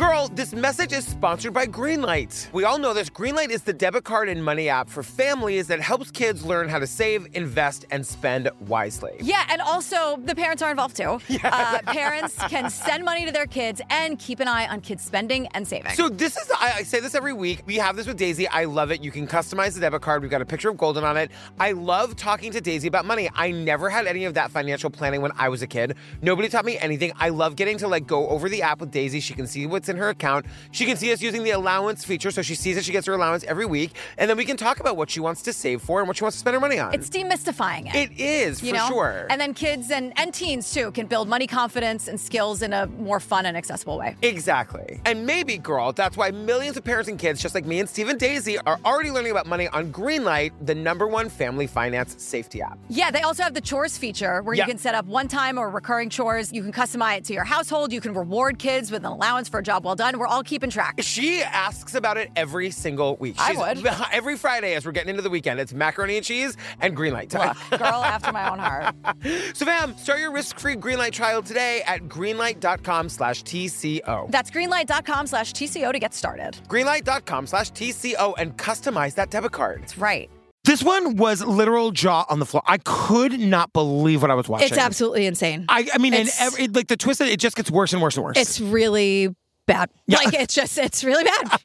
Girl, this message is sponsored by Greenlight. We all know this. Greenlight is the debit card and money app for families that helps kids learn how to save, invest, and spend wisely. Yeah, and also the parents are involved too. Yeah. Parents can send money to their kids and keep an eye on kids' spending and saving. So this is, I say this every week. We have this with Daisy. I love it. You can customize the debit card. We've got a picture of Golden on it. I love talking to Daisy about money. I never had any of that financial planning when I was a kid. Nobody taught me anything. I love getting to go over the app with Daisy. She can see what's in her account. She can see us using the allowance feature, so she sees that she gets her allowance every week. And then we can talk about what she wants to save for and what she wants to spend her money on. It's demystifying it. It is, for sure. And then kids and teens, too, can build money confidence and skills in a more fun and accessible way. Exactly. And maybe, girl, that's why millions of parents and kids, just like me and Steve and Daisy, are already learning about money on Greenlight, the #1 family finance safety app. Yeah, they also have the chores feature where you can set up one-time or recurring chores. You can customize it to your household. You can reward kids with an allowance for a job well done. We're all keeping track. She asks about it every single week. I would. Every Friday as we're getting into the weekend, it's macaroni and cheese and Greenlight time. Look, girl after my own heart. So fam, start your risk-free Greenlight trial today at greenlight.com/TCO. That's greenlight.com/TCO to get started. Greenlight.com/TCO and customize that debit card. That's right. This one was literal jaw on the floor. I could not believe what I was watching. It's absolutely insane. I mean, the twist, it just gets worse and worse and worse. It's really bad. Yeah. It's really bad.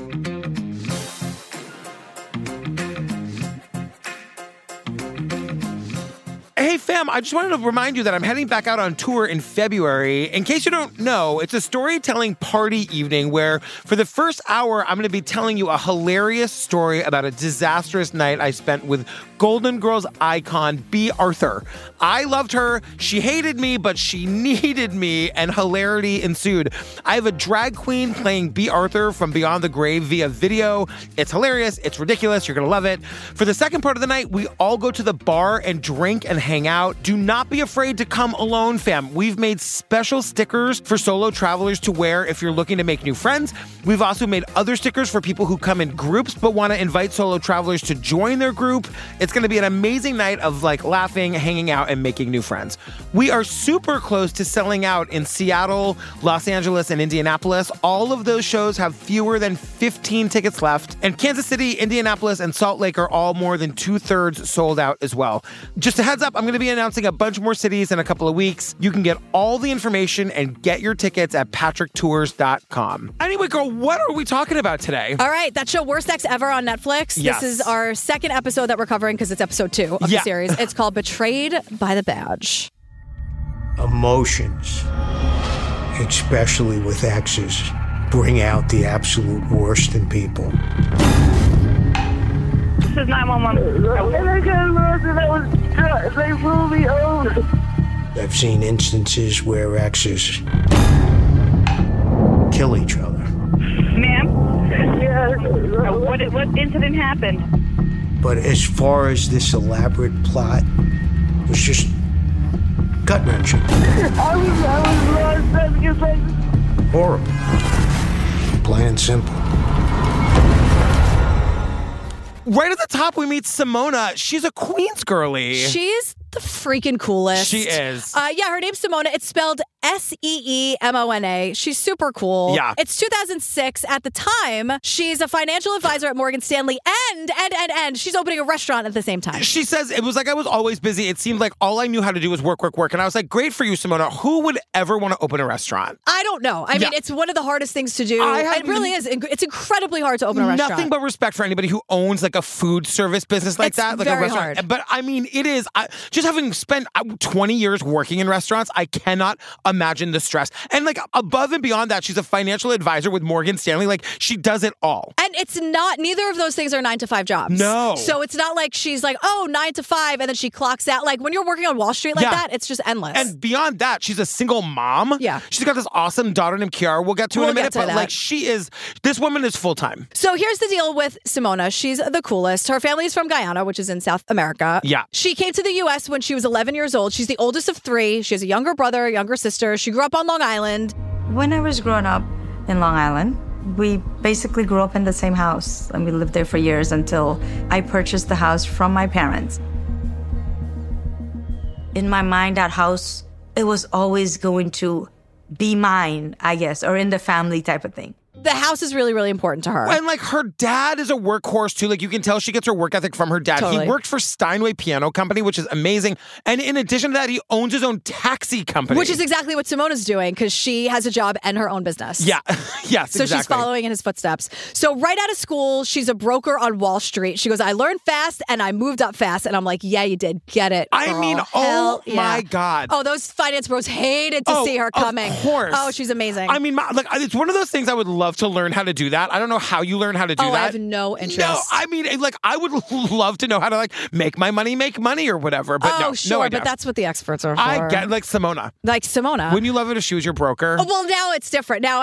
Hey, fam, I just wanted to remind you that I'm heading back out on tour in February. In case you don't know, it's a storytelling party evening where for the first hour, I'm going to be telling you a hilarious story about a disastrous night I spent with Golden Girls icon Bea Arthur. I loved her. She hated me, but she needed me, and hilarity ensued. I have a drag queen playing Bea Arthur from Beyond the Grave via video. It's hilarious. It's ridiculous. You're going to love it. For the second part of the night, we all go to the bar and drink and hang out. Do not be afraid to come alone, fam. We've made special stickers for solo travelers to wear if you're looking to make new friends. We've also made other stickers for people who come in groups but want to invite solo travelers to join their group. It's going to be an amazing night of laughing, hanging out, and making new friends. We are super close to selling out in Seattle, Los Angeles, and Indianapolis. All of those shows have fewer than 15 tickets left. And Kansas City, Indianapolis, and Salt Lake are all more than 2/3 sold out as well. Just a heads up, I'm going to be announcing a bunch more cities in a couple of weeks. You can get all the information and get your tickets at patricktours.com. Anyway, girl, what are we talking about today? All right, that show Worst Ex Ever on Netflix. Yes. This is our second episode that we're covering because it's episode 2 of the series. It's called Betrayed by the Badge. Emotions, especially with exes, bring out the absolute worst in people. This is 911. They pulled me over. I've seen instances where exes kill each other. Ma'am? Yes. What incident happened? But as far as this elaborate plot, it was just gut-wrenching. I was lost because Horrible. Plain and simple. Right at the top, we meet Simona. She's a Queens girly. She's the freaking coolest. She is. Her name's Simona. It's spelled Seemona. She's super cool. Yeah. It's 2006. At the time, she's a financial advisor at Morgan Stanley, and she's opening a restaurant at the same time. She says, it was like I was always busy. It seemed like all I knew how to do was work. And I was like, great for you, Simona. Who would ever want to open a restaurant? I don't know. I mean, it's one of the hardest things to do. It really is. It's incredibly hard to open a restaurant. Nothing but respect for anybody who owns a food service business like that. Like very a restaurant. hard. But I mean, it is. Just having spent 20 years working in restaurants, I cannot imagine the stress. And above and beyond that, she's a financial advisor with Morgan Stanley. She does it all. And it's not, neither of those things are 9-to-5 jobs. No. So it's not like she's 9-to-5 and then she clocks out. When you're working on Wall Street that, it's just endless. And beyond that, she's a single mom. Yeah. She's got this awesome daughter named Kiara we'll get to in a minute. But this woman is full time. So here's the deal with Simona. She's the coolest. Her family is from Guyana, which is in South America. Yeah. She came to the U.S. when she was 11 years old. She's the oldest of 3. She has a younger brother, a younger sister. She grew up on Long Island. When I was growing up in Long Island, we basically grew up in the same house, and we lived there for years until I purchased the house from my parents. In my mind, that house, it was always going to be mine, I guess, or in the family type of thing. The house is really, really important to her. And like her dad is a workhorse too. Like you can tell she gets her work ethic from her dad. Totally. He worked for Steinway Piano Company, which is amazing. And in addition to that, he owns his own taxi company. Which is exactly what Simona's doing because she has a job and her own business. Yeah. Yes, So exactly. she's following in his footsteps. So right out of school, she's a broker on Wall Street. She goes, I learned fast and I moved up fast. And I'm like, yeah, you did. Get it, girl. I mean, Hell oh my yeah. God. Oh, those finance bros hated to see her coming. Of course. Oh, she's amazing. I mean, like it's one of those things I would love to learn how to do that. I don't know how you learn how to do that. I have no interest. No, I mean, like I would love to know how to like make money or whatever. But no, sure, no idea. but that's what the experts are for. I get like Simona. Like Simona. Wouldn't you love it if she was your broker? Oh, well, now it's different. Now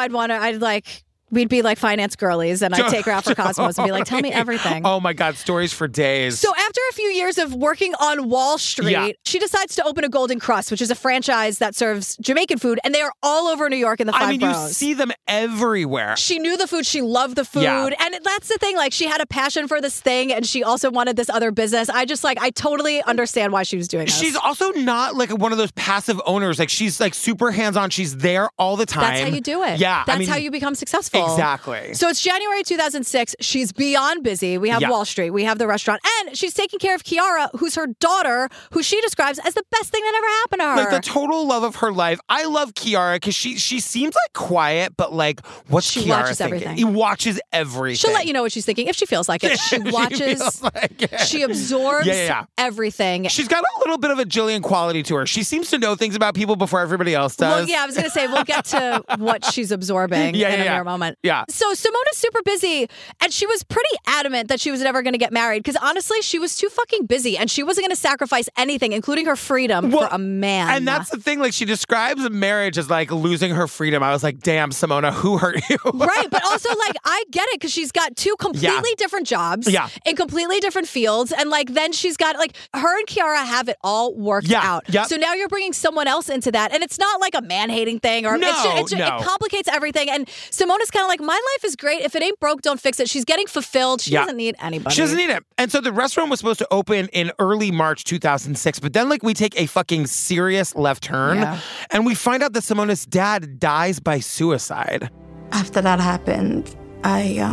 we'd be like finance girlies, and I'd take her out for Cosmos and be like, tell me everything. Oh my God, stories for days. So after a few years of working on Wall Street, Yeah. she decides to open a Golden Crust, which is a franchise that serves Jamaican food, and they are all over New York in the Five you Boroughs. see them everywhere. She knew the food. She loved the food. Yeah. And that's the thing. Like, she had a passion for this thing, and she also wanted this other business. I totally understand why she was doing this. She's also not like one of those passive owners. Like she's like super hands-on. She's there all the time. That's how you do it. Yeah. That's how you become successful. Exactly. So it's January 2006. She's beyond busy. We have Yeah. Wall Street. We have the restaurant. And she's taking care of Kiara, who's her daughter, who she describes as the best thing that ever happened to her. Like the total love of her life. I love Kiara because she seems like quiet, but like what's She Kiara watches thinking? everything. He watches everything. She'll let you know what she's thinking if she feels like it. She watches. feels like it. She absorbs Yeah. everything. She's got a little bit of a Jillian quality to her. She seems to know things about people before everybody else does. Well, yeah, I was going to say, we'll get to what she's absorbing in a mere moment. Yeah. So Simona's super busy, and she was pretty adamant that she was never going to get married because honestly, she was too fucking busy, and she wasn't going to sacrifice anything, including her freedom, for a man. And that's the thing. Like, she describes marriage as like losing her freedom. I was like, damn, Simona, who hurt you? Right, but also, like, I get it because she's got two completely different jobs in completely different fields. And, like, then she's got, like, her and Kiara have it all worked out. Yep. So now you're bringing someone else into that. And it's not like a man-hating thing. Or it complicates everything. And Simona's kind of like, my life is great. If it ain't broke, don't fix it. She's getting fulfilled. She doesn't need anybody. She doesn't need it. And so the restaurant was supposed to open in early March 2006. But then, like, we take a fucking serious left turn. And we find out that Simona's dad dies by suicide. After that happened, I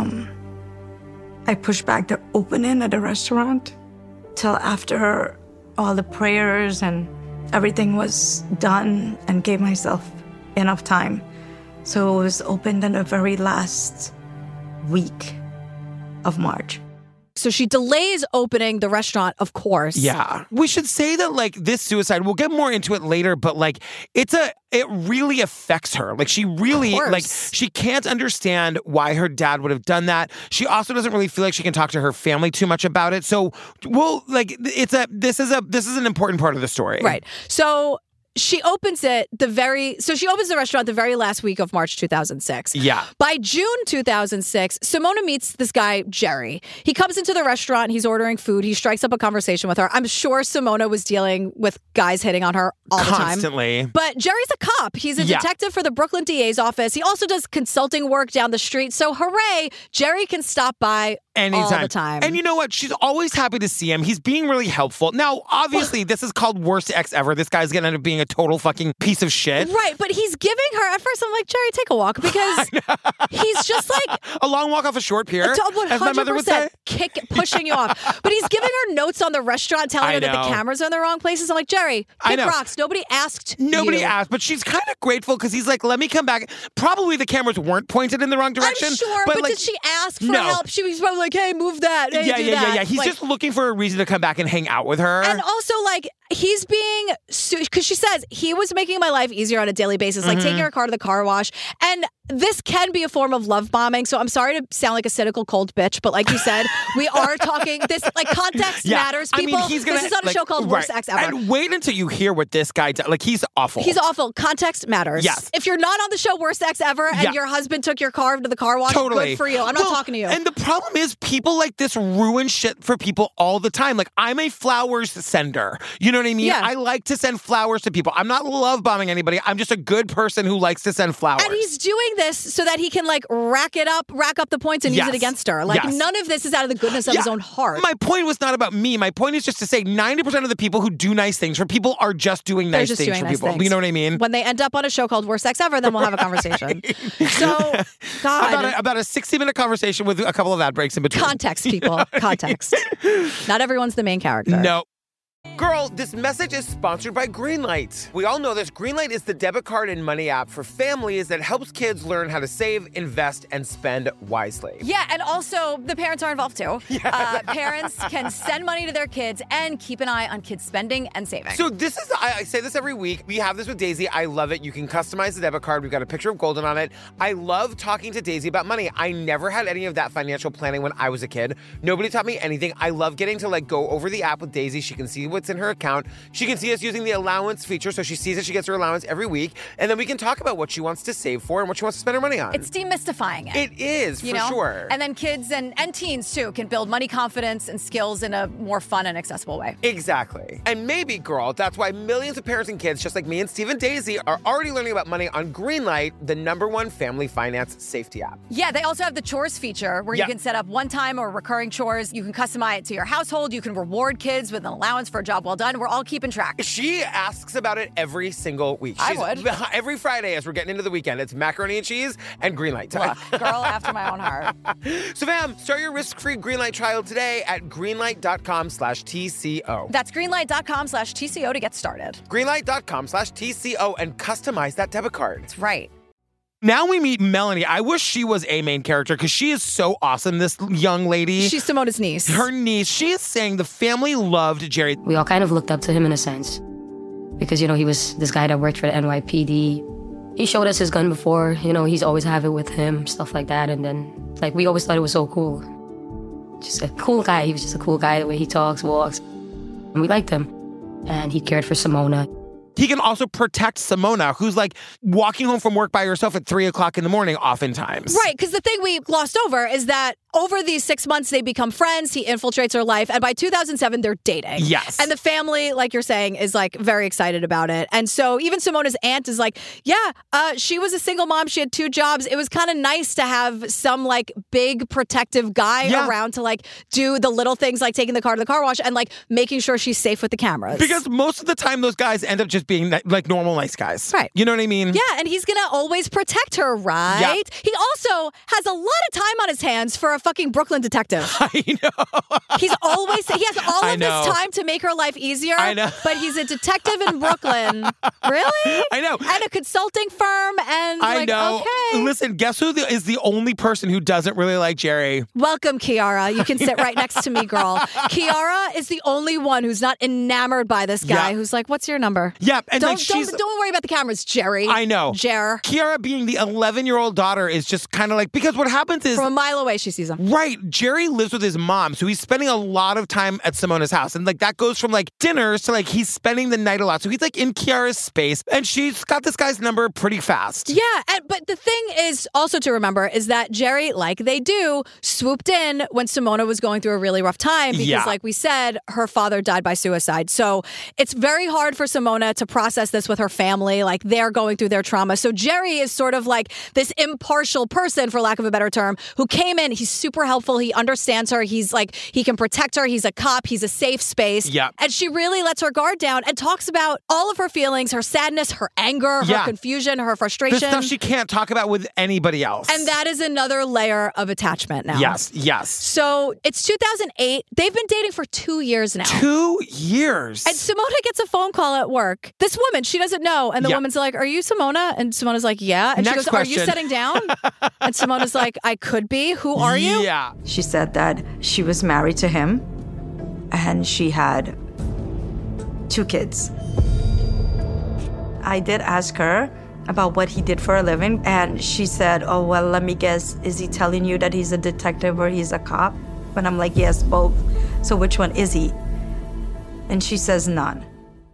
pushed back the opening of the restaurant till after all the prayers and everything was done, and gave myself enough time. So it was opened in the very last week of March. So she delays opening the restaurant, of course. Yeah. We should say that, like, this suicide, we'll get more into it later, but, like, it really affects her. Like, she really, like, she can't understand why her dad would have done that. She also doesn't really feel like she can talk to her family too much about it. So, this is an important part of the story. Right. So she opens the restaurant the very last week of March 2006. Yeah. By June 2006, Simona meets this guy, Jerry. He comes into the restaurant. He's ordering food. He strikes up a conversation with her. I'm sure Simona was dealing with guys hitting on her all the time. Constantly. But Jerry's a cop. He's a detective for the Brooklyn DA's office. He also does consulting work down the street. So hooray, Jerry can stop by anytime. All the time. And you know what? She's always happy to see him. He's being really helpful. Now, obviously, this is called worst ex ever. This guy's going to end up being a total fucking piece of shit. Right, but he's giving her, at first I'm like, Jerry, take a walk, because he's just like... A long walk off a short pier, 100% as my mother would say. Pushing you off. But he's giving her notes on the restaurant, telling her that the cameras are in the wrong places. I'm like, Jerry, kick rocks. Nobody asked Nobody you. asked, but she's kind of grateful because he's like, let me come back. Probably the cameras weren't pointed in the wrong direction. I'm sure, but like, did she ask for help? She was probably like, hey, move that. Hey, do that. Yeah. He's just looking for a reason to come back and hang out with her. And also, like, he's being, because she says, he was making my life easier on a daily basis, like taking her car to the car wash. And this can be a form of love bombing. So I'm sorry to sound like a cynical cold bitch, but like you said, we are talking this, like, context matters, people. I mean, he's gonna, this is on a show called Worst Ex Ever. And wait until you hear what this guy does. Like, he's awful. He's awful. Context matters. Yes. If you're not on the show Worst Ex Ever and your husband took your car to the car wash, good for you. I'm not talking to you. And the problem is, people like this ruin shit for people all the time. Like, I'm a flowers sender. You know what I mean? Yeah. I like to send flowers to people. I'm not love bombing anybody. I'm just a good person who likes to send flowers. And he's doing this so that he can like rack up the points and use it against her. Like none of this is out of the goodness of his own heart. My point was not about me. My point is just to say 90% of the people who do nice things for people are just doing nice things for people. You know what I mean? When they end up on a show called Worst Sex Ever, then we'll have a conversation. So, God. About a 60-minute conversation with a couple of ad breaks in between. Context, people. Context. Not everyone's the main character. No. Girl, this message is sponsored by Greenlight. We all know this. Greenlight is the debit card and money app for families that helps kids learn how to save, invest, and spend wisely. Yeah, and also the parents are involved too. Yeah. Parents can send money to their kids and keep an eye on kids' spending and saving. So I say this every week. We have this with Daisy. I love it. You can customize the debit card. We've got a picture of Golden on it. I love talking to Daisy about money. I never had any of that financial planning when I was a kid. Nobody taught me anything. I love getting to go over the app with Daisy. She can see what's in her account. She can see us using the allowance feature, so she sees that she gets her allowance every week, and then we can talk about what she wants to save for and what she wants to spend her money on. It's demystifying it. It is, for sure. And then kids and teens, too, can build money confidence and skills in a more fun and accessible way. Exactly. And maybe, girl, that's why millions of parents and kids, just like me and Steve and Daisy, are already learning about money on Greenlight, the #1 family finance safety app. Yeah, they also have the chores feature where you can set up one-time or recurring chores. You can customize it to your household. You can reward kids with an allowance for a job well done. We're all keeping track. She asks about it every single week. I would. Every Friday as we're getting into the weekend, it's macaroni and cheese and Greenlight time. Look, girl after my own heart. So fam, start your risk-free Greenlight trial today at greenlight.com/TCO. That's greenlight.com/TCO to get started. Greenlight.com/TCO and customize that debit card. That's right. Now we meet Melanie. I wish she was a main character because she is so awesome, this young lady. She's Simona's niece. Her niece. She is saying the family loved Jerry. We all kind of looked up to him in a sense because, he was this guy that worked for the NYPD. He showed us his gun before. He's always have it with him, stuff like that. And then, we always thought it was so cool. Just a cool guy. He was just a cool guy, the way he talks, walks. And we liked him. And he cared for Simona. He can also protect Simona, who's walking home from work by herself at 3 o'clock in the morning oftentimes. Right, because the thing we glossed over is that over these 6 months, they become friends. He infiltrates her life. And by 2007, they're dating. Yes. And the family, like you're saying, is very excited about it. And so even Simona's aunt is she was a single mom. She had 2 jobs. It was kind of nice to have some big protective guy around to do the little things like taking the car to the car wash and making sure she's safe with the cameras. Because most of the time, those guys end up just being normal, nice guys. Right. You know what I mean? Yeah, and he's going to always protect her, right? Yeah. He also has a lot of time on his hands for a fucking Brooklyn detective. I know. He has all of this time to make her life easier. I know. But he's a detective in Brooklyn. Really? I know. And a consulting firm and I know. Okay. Listen, guess who is the only person who doesn't really like Jerry? Welcome, Kiara. You can sit right next to me, girl. Kiara is the only one who's not enamored by this guy who's what's your number? Yep. And don't worry about the cameras, Jerry. I know. Jer. Kiara being the 11-year-old daughter is just kind of because what happens is... From a mile away, she sees him. Right. Jerry lives with his mom, so he's spending a lot of time at Simona's house. And that goes from dinners to he's spending the night a lot. So he's in Kiara's space, and she's got this guy's number pretty fast. Yeah, but the thing is also to remember is that Jerry, like they do, swooped in when Simona was going through a really rough time because, like we said, her father died by suicide. So it's very hard for Simona to process this with her family. They're going through their trauma. So Jerry is sort of this impartial person, for lack of a better term, who came in. He's super helpful. He understands her. He's he can protect her. He's a cop. He's a safe space. Yeah. And she really lets her guard down and talks about all of her feelings, her sadness, her anger, her confusion, her frustration. The stuff she can't talk about with anybody else. And that is another layer of attachment now. Yes. So it's 2008. They've been dating for 2 years now. 2 years. And Simona gets a phone call at work. This woman, she doesn't know. And the woman's like, "Are you Simona?" And Simona's like, "Yeah." And Next she goes, question. "Are you setting down?" And Simona's like, "I could be. Who are you?" Yeah. She said that she was married to him and she had 2 kids. I did ask her about what he did for a living, and she said, "Oh, well, let me guess, is he telling you that he's a detective or he's a cop?" And I'm like, "Yes, both. So which one is he?" And she says none.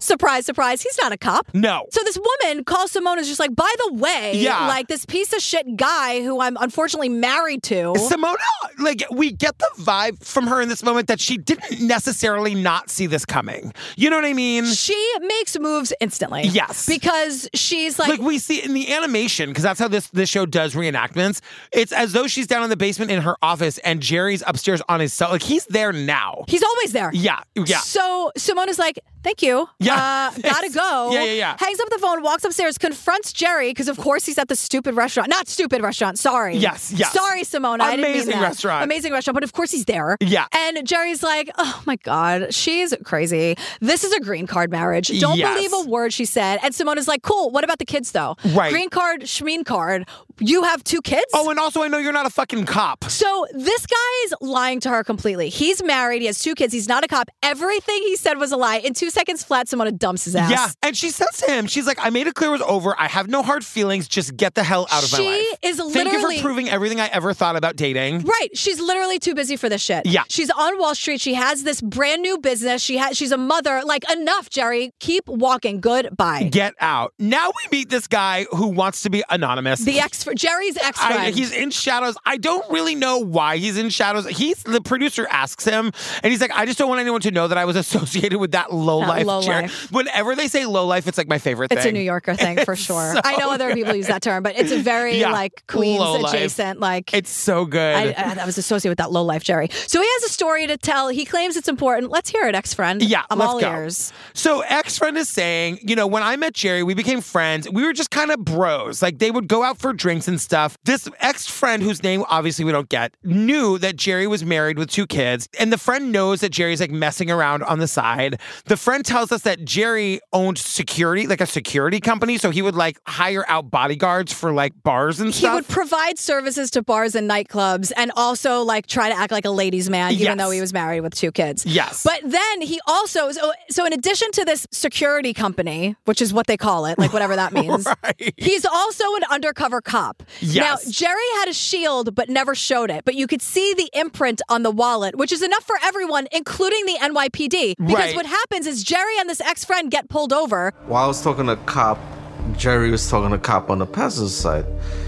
Surprise, surprise, he's not a cop. No. So this woman calls Simona's just like, by the way, like this piece of shit guy who I'm unfortunately married to. Simona, like, we get the vibe from her in this moment that she didn't necessarily not see this coming. You know what I mean? She makes moves instantly. Yes. Because she's like we see in the animation, because that's how this show does reenactments, it's as though she's down in the basement in her office and Jerry's upstairs on his cell. Like, he's there now. He's always there. Yeah. So Simona's like, thank you. Yeah. Gotta go. Yeah. Hangs up the phone, walks upstairs, confronts Jerry, because of course he's at the stupid restaurant. Not stupid restaurant, sorry. Yes. Sorry, Simona. I didn't mean that. Amazing restaurant, but of course he's there. Yeah. And Jerry's like, oh my God, she's crazy. This is a green card marriage. Don't believe a word she said. And Simona's like, cool, what about the kids though? Right. Green card, schmeen card. You have 2 kids? Oh, and also I know you're not a fucking cop. So this guy's lying to her completely. He's married. He has 2 kids. He's not a cop. Everything he said was a lie. In 2 seconds flat, Simona dumps his ass. Yeah. And she says to him, she's like, I made it clear it was over. I have no hard feelings. Just get the hell out of my life. She is literally... Thank you for proving everything I ever thought about dating. Right. She's literally too busy for this shit. Yeah. She's on Wall Street. She has this brand new business. She's a mother. Like, enough, Jerry. Keep walking. Goodbye. Get out. Now we meet this guy who wants to be anonymous. Jerry's ex-friend. He's in shadows. I don't really know why he's in shadows. The producer asks him, and he's like, I just don't want anyone to know that I was associated with that low-life Jerry. Whenever they say low-life, it's like my favorite thing. It's a New Yorker thing for sure. So I know other people use that term, but it's a very like Queens adjacent. Like, it's so good. I was associated with that low-life Jerry. So he has a story to tell. He claims it's important. Let's hear it, ex-friend. Yeah, I'm all ears. So ex-friend is saying, when I met Jerry, we became friends. We were just kind of bros. Like, they would go out for drinks and stuff. This ex-friend, whose name obviously we don't get, knew that Jerry was married with 2 kids. And the friend knows that Jerry's like messing around on the side. The friend tells us that Jerry owned security, like a security company. So he would like hire out bodyguards for like bars and stuff. He would provide services to bars and nightclubs and also like try to act like a ladies' man, even though he was married with 2 kids. Yes. But then he also, so in addition to this security company, which is what they call it, like whatever that means, he's also an undercover cop. Yes. Now, Jerry had a shield but never showed it, but you could see the imprint on the wallet, which is enough for everyone, including the NYPD. Because what happens is Jerry and this ex-friend get pulled over. While I was talking to cop, Jerry was talking to cop on the passenger side,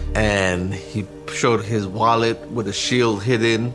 and he showed his wallet with a shield hidden,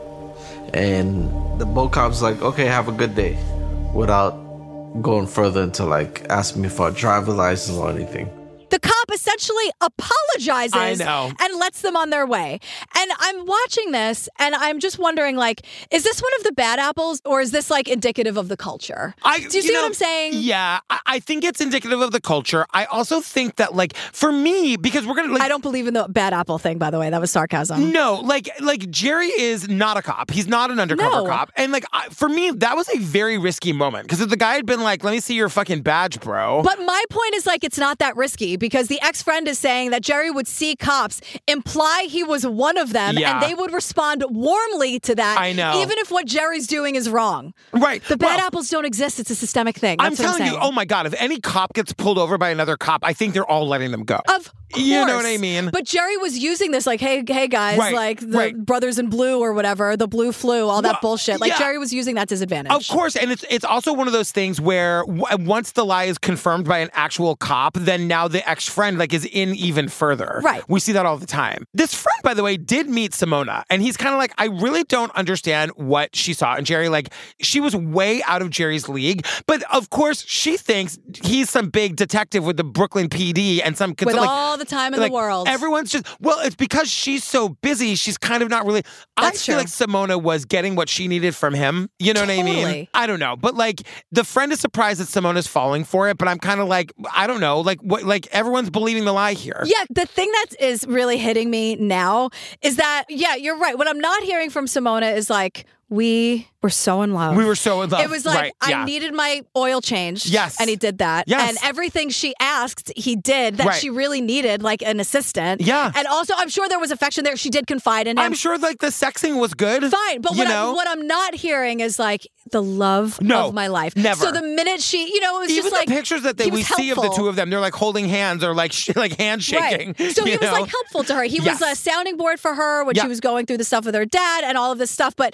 and the boat cop's like, okay, have a good day, without going further into like asking me for a driver's license or anything. The cop essentially apologizes and lets them on their way. And I'm watching this and I'm just wondering, like, is this one of the bad apples or is this like indicative of the culture? Do you see what I'm saying? Yeah, I think it's indicative of the culture. I also think that, like, for me, because we're going to... Like, I don't believe in the bad apple thing, by the way. That was sarcasm. No, like Jerry is not a cop. He's not an undercover cop. And like, for me, that was a very risky moment. Because if the guy had been like, let me see your fucking badge, bro. But my point is, like, it's not that risky. Because the ex-friend is saying that Jerry would see cops, imply he was one of them, and they would respond warmly to that. I know. Even if what Jerry's doing is wrong. Right. The bad apples don't exist. It's a systemic thing. That's I'm telling you, oh my God, if any cop gets pulled over by another cop, I think they're all letting them go. Of course. You know what I mean? But Jerry was using this like, hey guys, like the brothers in blue or whatever, the blue flu, all that bullshit. Like Jerry was using that to his advantage. Of course. And it's also one of those things where once the lie is confirmed by an actual cop, then now the ex-friend like is in even further. Right. We see that all the time. This friend, by the way, did meet Simona, and he's kind of like, I really don't understand what she saw in Jerry. Like, she was way out of Jerry's league, but of course she thinks he's some big detective with the Brooklyn PD and some with all the time in the world. Everyone's just, well, it's because she's so busy, she's kind of not really. I feel like Simona was getting what she needed from him. You know what I mean? I don't know, but like the friend is surprised that Simona's falling for it, but I'm kind of like, I don't know, like what, like everyone's believing the lie here. Yeah, the thing that is really hitting me now is that, yeah, you're right. What I'm not hearing from Simona is like, we were so in love. We were so in love. It was like, I needed my oil changed. Yes. And he did that. Yes. And everything she asked, he did that she really needed, like an assistant. Yeah. And also, I'm sure there was affection there. She did confide in him. I'm sure like the sexing was good. Fine. But what I'm not hearing is like the love of my life. Never. So the minute she, it was even just like. the pictures that we see of the two of them, they're like holding hands or like handshaking. Right. So he was like helpful to her. He was a sounding board for her when she was going through the stuff with her dad and all of this stuff. But the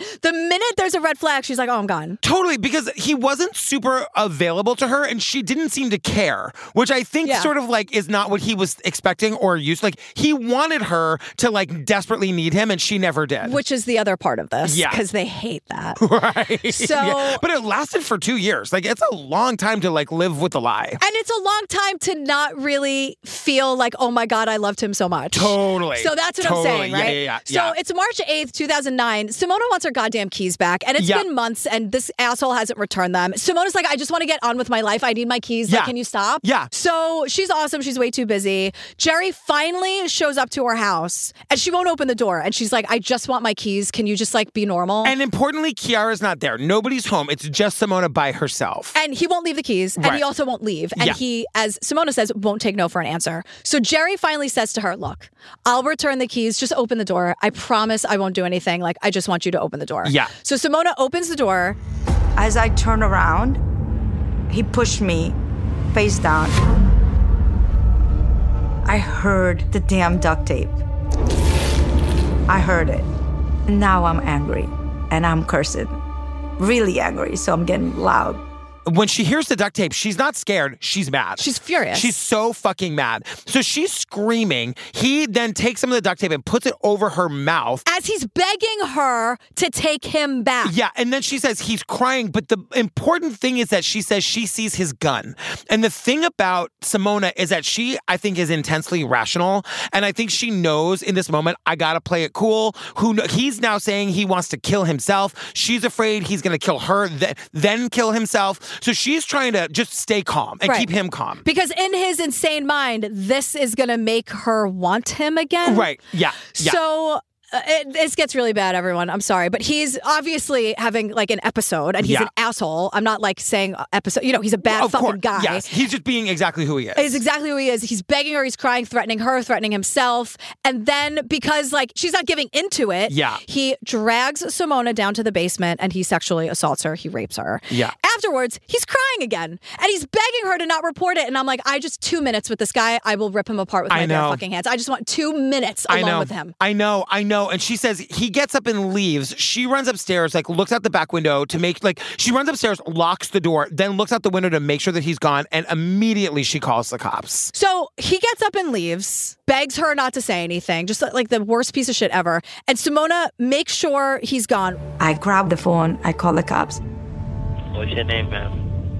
minute there's a red flag, she's like, oh, I'm gone. Totally, because he wasn't super available to her and she didn't seem to care, which I think sort of like is not what he was expecting or used. Like he wanted her to like desperately need him and she never did. Which is the other part of this. Yeah. Because they hate that. Right. So, But it lasted for 2 years. Like it's a long time to like live with the lie. And it's a long time to not really feel like, oh my God, I loved him so much. Totally. So that's what I'm saying, right? Yeah. So it's March 8th, 2009. Simona wants her goddamn keys back. And it's been months and this asshole hasn't returned them. Simona's like, I just want to get on with my life. I need my keys. Like, can you stop? Yeah. So she's awesome. She's way too busy. Jerry finally shows up to her house and she won't open the door. And she's like, I just want my keys. Can you just like be normal? And importantly, Kiara's not there. Nobody's home. It's just Simona by herself. And he won't leave the keys. And he also won't leave. And he, as Simona says, won't take no for an answer. So Jerry finally says to her, look, I'll return the keys. Just open the door. I promise I won't do anything. Like, I just want you to open the door. Yeah. So Simona opens the door. As I turn around, he pushed me face down. I heard the damn duct tape. I heard it. Now I'm angry and I'm cursing. Really angry, so I'm getting loud. When she hears the duct tape, she's not scared. She's mad. She's furious. She's so fucking mad. So she's screaming. He then takes some of the duct tape and puts it over her mouth. As he's begging her to take him back. Yeah, and then she says he's crying. But the important thing is that she says she sees his gun. And the thing about Simona is that she, I think, is intensely rational. And I think she knows in this moment, I gotta play it cool. He's now saying he wants to kill himself. She's afraid he's gonna kill her, then kill himself. So she's trying to just stay calm and keep him calm. Because in his insane mind, this is going to make her want him again. Right. Yeah. So this gets really bad, everyone. I'm sorry. But he's obviously having like an episode and he's an asshole. I'm not like saying episode. You know, he's a bad fucking guy. Yes. He's just being exactly who he is. He's exactly who he is. He's begging her. He's crying, threatening her, threatening himself. And then because like she's not giving into it, he drags Simona down to the basement and he sexually assaults her. He rapes her. Yeah. Afterwards, he's crying again. And he's begging her to not report it. And I'm like, 2 minutes with this guy. I will rip him apart with my bare fucking hands. I just want 2 minutes alone with him. I know. And she says he gets up and leaves. She runs upstairs, like looks out the back window to make, like, she runs upstairs, locks the door, then looks out the window to make sure that he's gone. And immediately she calls the cops. So he gets up and leaves, begs her not to say anything, just like the worst piece of shit ever. And Simona makes sure he's gone. I grab the phone. I call the cops. What's your name, ma'am?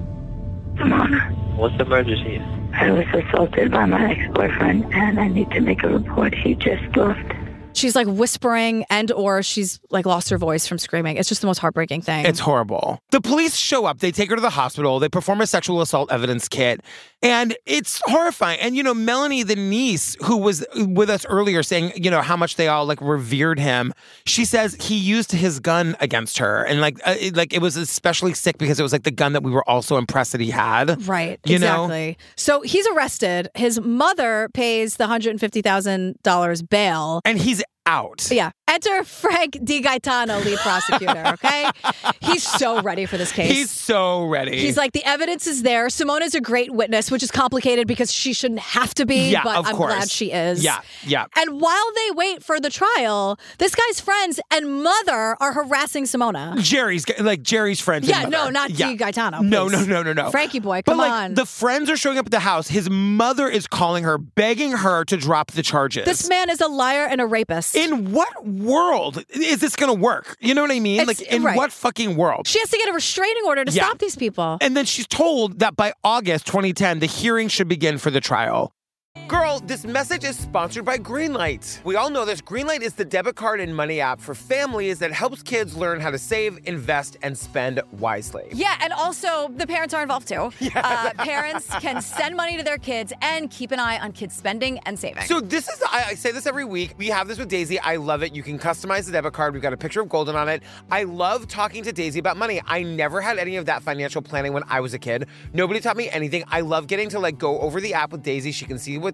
Simona. What's the emergency? I was assaulted by my ex-boyfriend and I need to make a report. He just left. She's like whispering or she's like lost her voice from screaming. It's just the most heartbreaking thing. It's horrible. The police show up. They take her to the hospital. They perform a sexual assault evidence kit. And it's horrifying. And, you know, Melanie, the niece who was with us earlier saying, you know, how much they all like revered him. She says he used his gun against her. And like it was especially sick because it was like the gun that we were also impressed that he had. Right. You exactly. know? So he's arrested. His mother pays the $150,000 bail. And he's out. Yeah. Enter Frank DiGaetano, lead prosecutor, okay? He's so ready for this case. He's so ready. He's like, the evidence is there. Simona's a great witness, which is complicated because she shouldn't have to be, but I'm glad she is. Yeah. And while they wait for the trial, this guy's friends and mother are harassing Simona. Jerry's friends. Yeah, and no, not DiGaetano. No. Frankie boy, but come on. The friends are showing up at the house. His mother is calling her, begging her to drop the charges. This man is a liar and a rapist. In what world is this going to work? You know what I mean? What fucking world? She has to get a restraining order to stop these people. And then she's told that by August 2010, the hearing should begin for the trial. Girl, this message is sponsored by Greenlight. We all know this. Greenlight is the debit card and money app for families that helps kids learn how to save, invest, and spend wisely. Yeah, and also the parents are involved too. Parents can send money to their kids and keep an eye on kids' spending and saving. So I say this every week. We have this with Daisy. I love it. You can customize the debit card. We've got a picture of Golden on it. I love talking to Daisy about money. I never had any of that financial planning when I was a kid. Nobody taught me anything. I love getting to like go over the app with Daisy. She can see what's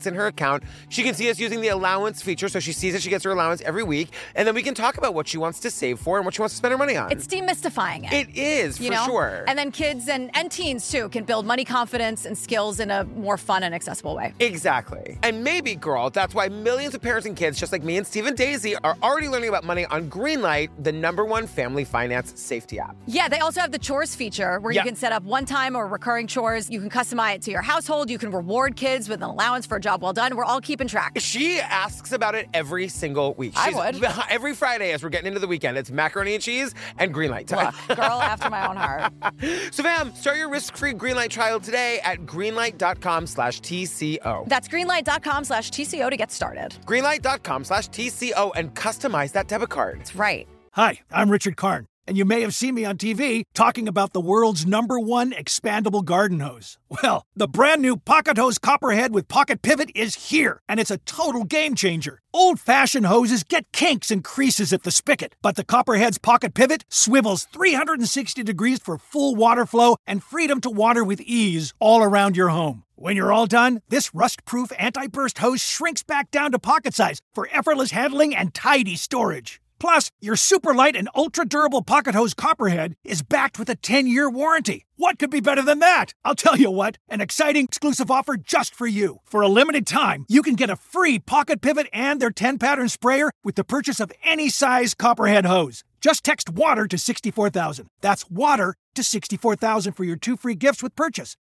in her account. She can see us using the allowance feature, so she sees that she gets her allowance every week, and then we can talk about what she wants to save for and what she wants to spend her money on. It's demystifying it. It is, for sure. And then kids and teens, too, can build money confidence and skills in a more fun and accessible way. Exactly. And maybe, girl, that's why millions of parents and kids, just like me and Steve and Daisy, are already learning about money on Greenlight, the #1 family finance safety app. Yeah, they also have the chores feature where you can set up one-time or recurring chores. You can customize it to your household. You can reward kids with an allowance for a job well done. We're all keeping track. She asks about it every single week. I would. Every Friday as we're getting into the weekend, it's macaroni and cheese and Greenlight time. Look, girl after my own heart. So, fam, start your risk-free Greenlight trial today at greenlight.com/TCO. That's greenlight.com/TCO to get started. Greenlight.com/TCO and customize that debit card. That's right. Hi, I'm Richard Karn, and you may have seen me on TV talking about the world's #1 expandable garden hose. Well, the brand new Pocket Hose Copperhead with Pocket Pivot is here, and it's a total game changer. Old-fashioned hoses get kinks and creases at the spigot, but the Copperhead's Pocket Pivot swivels 360 degrees for full water flow and freedom to water with ease all around your home. When you're all done, this rust-proof anti-burst hose shrinks back down to pocket size for effortless handling and tidy storage. Plus, your super light and ultra-durable Pocket Hose Copperhead is backed with a 10-year warranty. What could be better than that? I'll tell you what, an exciting exclusive offer just for you. For a limited time, you can get a free Pocket Pivot and their 10-pattern sprayer with the purchase of any size Copperhead hose. Just text WATER to 64,000. That's WATER to 64,000 for your 2 free gifts with purchase.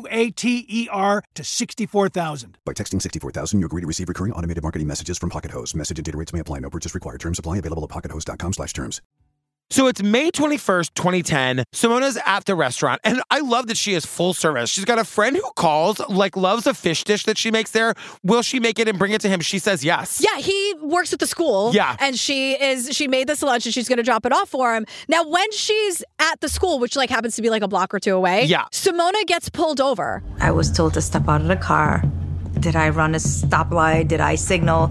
WATER to 64,000. By texting 64,000, you agree to receive recurring automated marketing messages from Pocket Hose. Message and data rates may apply. No purchase required. Terms apply. Available at pockethose.com/terms. So it's May 21st, 2010. Simona's at the restaurant, and I love that she is full service. She's got a friend who calls, loves a fish dish that she makes there. Will she make it and bring it to him? She says yes. Yeah, he works at the school. Yeah. And she made this lunch and she's going to drop it off for him. Now, when she's at the school, which happens to be a block or two away, Simona gets pulled over. I was told to step out of the car. Did I run a stoplight? Did I signal?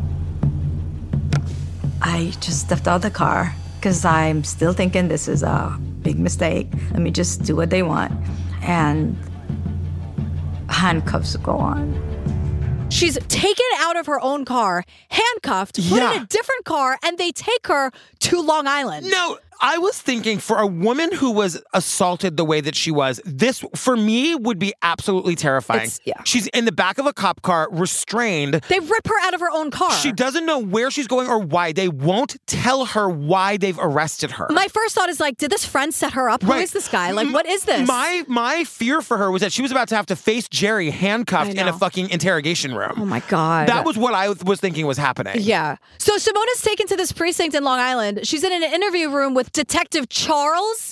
I just stepped out of the car because I'm still thinking this is a big mistake. Let me just do what they want. And handcuffs go on. She's taken out of her own car, handcuffed, put in a different car, and they take her to Long Island. No, I was thinking for a woman who was assaulted the way that she was, this, for me, would be absolutely terrifying. She's in the back of a cop car, restrained. They rip her out of her own car. She doesn't know where she's going or why. They won't tell her why they've arrested her. My first thought is did this friend set her up? Who is this guy? What is this? My fear for her was that she was about to have to face Jerry handcuffed in a fucking interrogation room. Oh my God. That was what I was thinking was happening. Yeah. So Simona's taken to this precinct in Long Island. She's in an interview room with Detective Charles,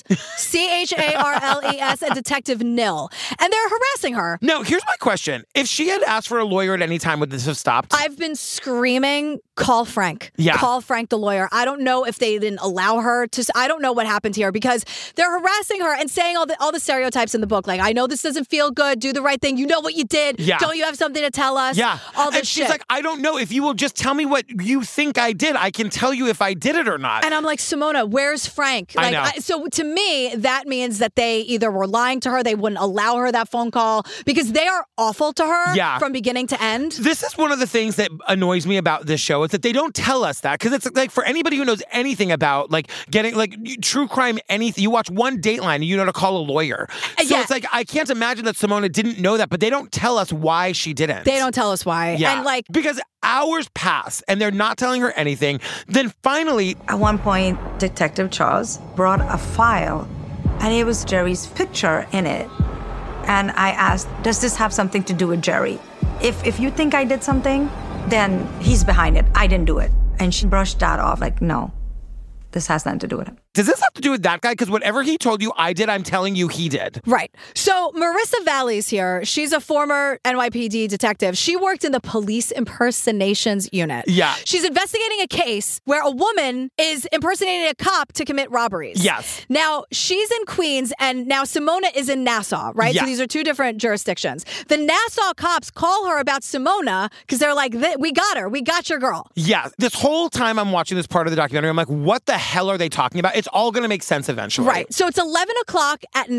CHARLES, and Detective Nil. And they're harassing her. No, here's my question. If she had asked for a lawyer at any time, would this have stopped? I've been screaming, call Frank. Yeah. Call Frank, the lawyer. I don't know if they didn't allow her to. I don't know what happened here because they're harassing her and saying all the stereotypes in the book. I know this doesn't feel good. Do the right thing. You know what you did. Yeah. Don't you have something to tell us? Yeah. All this and she's shit. like, I don't know. If you will just tell me what you think I did, I can tell you if I did it or not. And I'm like, Simona, where's Frank? I know. So to me, that means that they either were lying to her, they wouldn't allow her that phone call because they are awful to her from beginning to end. This is one of the things that annoys me about this show is that they don't tell us that because it's for anybody who knows anything about getting true crime, anything, you watch one Dateline and you know to call a lawyer. So it's I can't imagine that Simona didn't know that, but they don't tell us why she didn't. They don't tell us why. Yeah. And because hours pass and they're not telling her anything. Then finally, at one point, Detective Charles brought a file and it was Jerry's picture in it. And I asked, does this have something to do with Jerry? If you think I did something, then he's behind it. I didn't do it. And she brushed that off no, this has nothing to do with him. Does this have to do with that guy? Because whatever he told you I did, I'm telling you he did. Right. So Marissa Valley's here. She's a former NYPD detective. She worked in the police impersonations unit. Yeah. She's investigating a case where a woman is impersonating a cop to commit robberies. Yes. Now, she's in Queens and now Simona is in Nassau, right? Yeah. So these are two different jurisdictions. The Nassau cops call her about Simona because they're like, we got her. We got your girl. Yeah. This whole time I'm watching this part of the documentary, I'm like, what the hell are they talking about? It's all going to make sense eventually. Right. So it's 11 o'clock at night.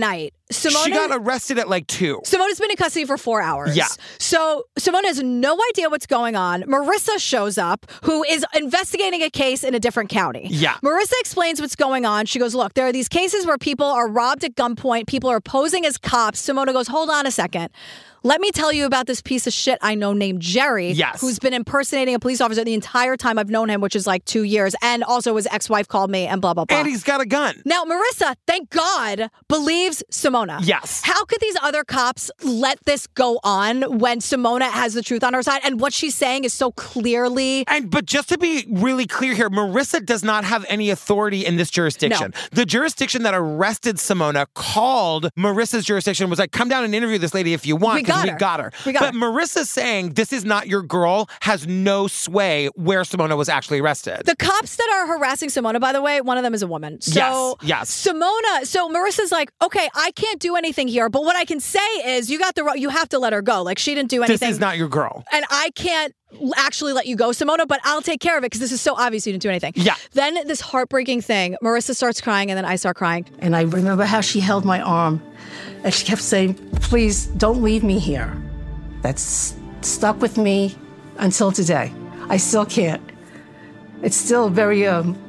Simona... She got arrested at like 2. Simona's been in custody for 4 hours. Yeah. So Simona has no idea what's going on. Marissa shows up, who is investigating a case in a different county. Yeah. Marissa explains what's going on. She goes, look, there are these cases where people are robbed at gunpoint. People are posing as cops. Simona goes, hold on a second. Let me tell you about this piece of shit I know named Jerry, who's been impersonating a police officer the entire time I've known him, which is like 2 years. And also his ex-wife called me and blah, blah, blah. And he's got a gun. Now, Marissa, thank God, believes Simona. Yes. How could these other cops let this go on when Simona has the truth on her side? And what she's saying is so clearly... But just to be really clear here, Marissa does not have any authority in this jurisdiction. No. The jurisdiction that arrested Simona called Marissa's jurisdiction was like, come down and interview this lady if you want. We got her. But Marissa saying this is not your girl has no sway where Simona was actually arrested. The cops that are harassing Simona, by the way, one of them is a woman. So yes. Marissa's like, okay, I can't do anything here, but what I can say is you have to let her go. Like, she didn't do anything. This is not your girl. And I can't actually let you go, Simona, but I'll take care of it because this is so obvious you didn't do anything. Yeah. Then this heartbreaking thing, Marissa starts crying and then I start crying. And I remember how she held my arm and she kept saying, please don't leave me here. That's stuck with me until today. I still can't. It's still very,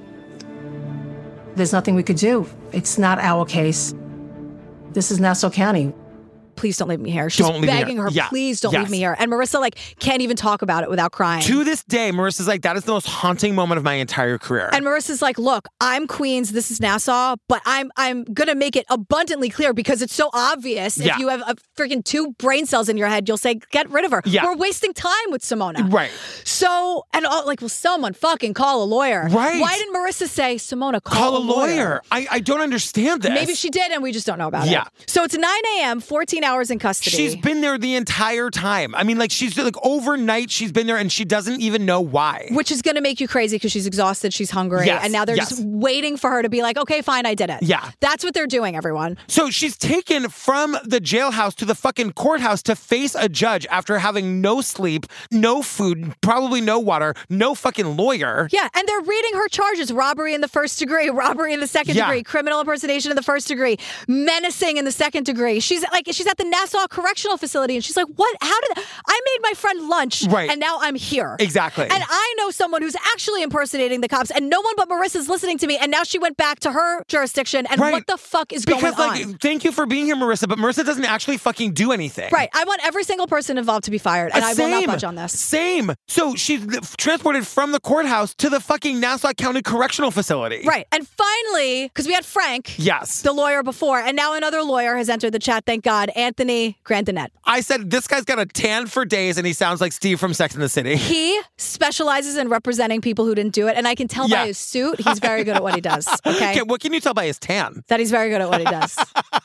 there's nothing we could do. It's not our case. This is Nassau County. Please don't leave me here. She's begging her, please don't leave me here. And Marissa, like, can't even talk about it without crying. To this day, Marissa's like, that is the most haunting moment of my entire career. And Marissa's like, look, I'm Queens, this is Nassau, but I'm going to make it abundantly clear because it's so obvious. If you have a freaking 2 brain cells in your head, you'll say, get rid of her. Yeah. We're wasting time with Simona. Right. So, will someone fucking call a lawyer? Right. Why didn't Marissa say, Simona, call a lawyer? I don't understand this. Maybe she did and we just don't know about it. So it's 9 a.m., 14 hours in custody. She's been there the entire time. I mean, like, she's like overnight, she's been there and she doesn't even know why. Which is going to make you crazy because she's exhausted, she's hungry. And now they're just waiting for her to be like, okay, fine, I did it. Yeah. That's what they're doing, everyone. So she's taken from the jailhouse to the fucking courthouse to face a judge after having no sleep, no food, probably no water, no fucking lawyer. Yeah, and they're reading her charges: robbery in the first degree, robbery in the second degree, criminal impersonation in the first degree, menacing in the second degree. She's at the Nassau Correctional Facility and she's like, what? How did I made my friend lunch and now I'm here. Exactly. And I know someone who's actually impersonating the cops and no one but Marissa's listening to me and now she went back to her jurisdiction and what the fuck is going on? Because thank you for being here, Marissa, but Marissa doesn't actually fucking do anything. Right. I want every single person involved to be fired and I will not budge on this. Same. So she's transported from the courthouse to the fucking Nassau County Correctional Facility. Right. And finally, because we had Frank, the lawyer before, and now another lawyer has entered the chat, thank God, Anthony Grandinet. I said, this guy's got a tan for days and he sounds like Steve from Sex and the City. He specializes in representing people who didn't do it. And I can tell by his suit, he's very good at what he does. Okay. What can you tell by his tan? That he's very good at what he does.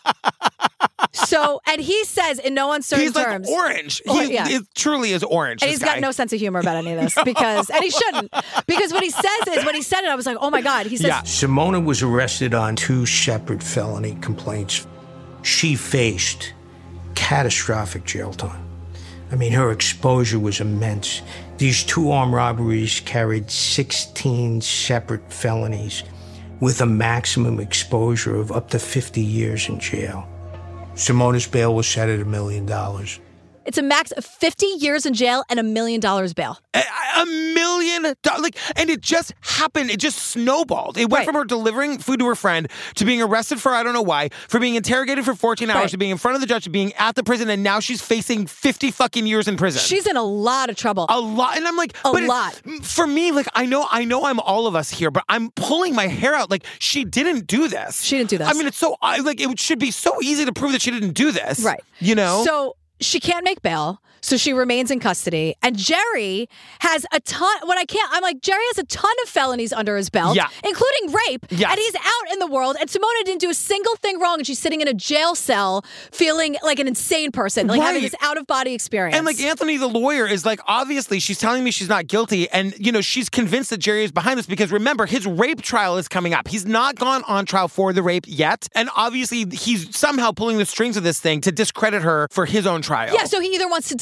So, and he says in no uncertain terms. He's like orange. He truly is orange. And he's got no sense of humor about any of this and he shouldn't. Because what he says is, when he said it, I was like, oh my God. He says, Simona was arrested on 2 separate felony complaints. She faced catastrophic jail time. I mean, her exposure was immense. These 2 armed robberies carried 16 separate felonies with a maximum exposure of up to 50 years in jail. Simona's bail was set at $1 million. It's a max of 50 years in jail and $1 million bail. $1 million? And it just happened. It just snowballed. It went from her delivering food to her friend to being arrested for I don't know why, for being interrogated for 14 hours, to being in front of the judge, to being at the prison, and now she's facing 50 fucking years in prison. She's in a lot of trouble. A lot. And I'm like, a lot. For me, like, I know I'm all of us here, but I'm pulling my hair out. Like, she didn't do this. She didn't do this. I mean, it's so, it should be so easy to prove that she didn't do this. Right. You know? So she can't make bail, so she remains in custody. And Jerry has a ton. Jerry has a ton of felonies under his belt, including rape. Yes. And he's out in the world. And Simona didn't do a single thing wrong. And she's sitting in a jail cell feeling like an insane person, like having this out-of-body experience. And like Anthony, the lawyer, is like, obviously, she's telling me she's not guilty. And, she's convinced that Jerry is behind this because, remember, his rape trial is coming up. He's not gone on trial for the rape yet. And obviously, he's somehow pulling the strings of this thing to discredit her for his own trial. Yeah, so he either wants to delay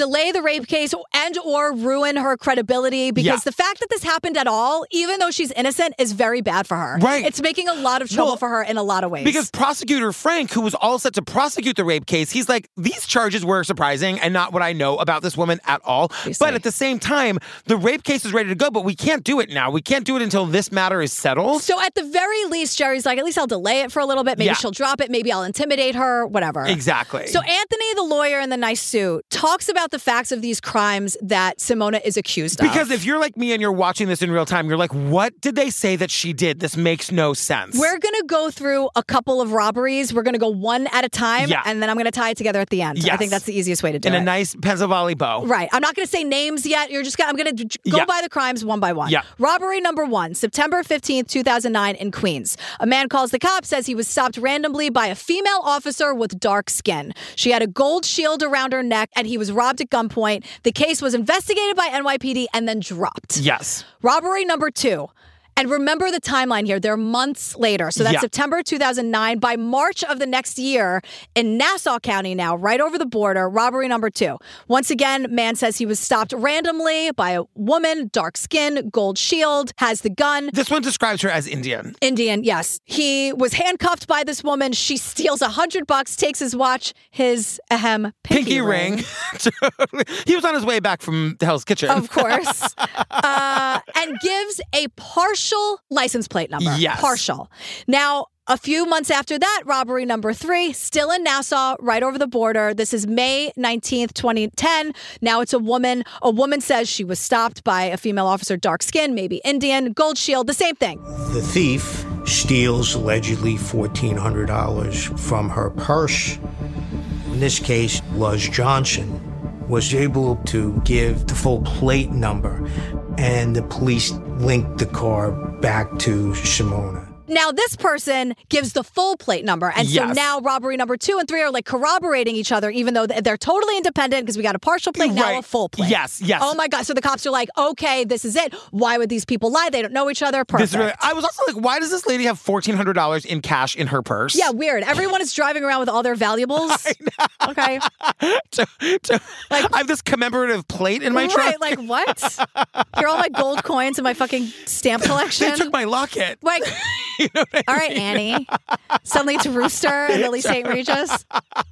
delay the rape case and or ruin her credibility because the fact that this happened at all, even though she's innocent, is very bad for her. Right. It's making a lot of trouble for her in a lot of ways. Because prosecutor Frank, who was all set to prosecute the rape case, he's like, these charges were surprising and not what I know about this woman at all. Obviously. But at the same time, the rape case is ready to go, but we can't do it now. We can't do it until this matter is settled. So at the very least, Jerry's like, at least I'll delay it for a little bit. Maybe she'll drop it. Maybe I'll intimidate her, whatever. Exactly. So Anthony, the lawyer in the nice suit, talks about the facts of these crimes that Simona is accused of. Because if you're like me and you're watching this in real time, you're like, what did they say that she did? This makes no sense. We're going to go through a couple of robberies. We're going to go one at a time, and then I'm going to tie it together at the end. Yes. I think that's the easiest way to do it. In a nice Pennsylvania bow. Right. I'm not going to say names yet. I'm going to go by the crimes one by one. Yeah. Robbery number 1, September 15th, 2009 in Queens. A man calls the cops, says he was stopped randomly by a female officer with dark skin. She had a gold shield around her neck and he was robbed at gunpoint. The case was investigated by NYPD and then dropped. Yes. Robbery number 2. And remember the timeline here. They're months later. So that's September 2009. By March of the next year, in Nassau County now, right over the border, robbery number 2. Once again, man says he was stopped randomly by a woman, dark skin, gold shield, has the gun. This one describes her as Indian. Indian, yes. He was handcuffed by this woman. She steals $100, takes his watch, his pinky ring. He was on his way back from Hell's Kitchen. Of course. And gives a partial license plate number. Yes. Partial. Now, a few months after that, robbery number 3, still in Nassau, right over the border. This is May 19th, 2010. Now it's a woman. A woman says she was stopped by a female officer, dark skin, maybe Indian, gold shield, the same thing. The thief steals allegedly $1,400 from her purse. In this case, Luz Johnson was able to give the full plate number, and the police linked the car back to Simona. Now, this person gives the full plate number. And so now robbery number 2 and 3 are like corroborating each other, even though they're totally independent because we got a partial plate, now a full plate. Yes. Oh, my God. So the cops are like, okay, this is it. Why would these people lie? They don't know each other. Perfect. I was also like, why does this lady have $1,400 in cash in her purse? Yeah, weird. Everyone is driving around with all their valuables. I know. Okay. I have this commemorative plate in my trunk. Right, like what? Here are all my gold coins in my fucking stamp collection. They took my locket. Like, you know what I mean? All right, Annie. Suddenly it's Rooster and Lily St. Regis.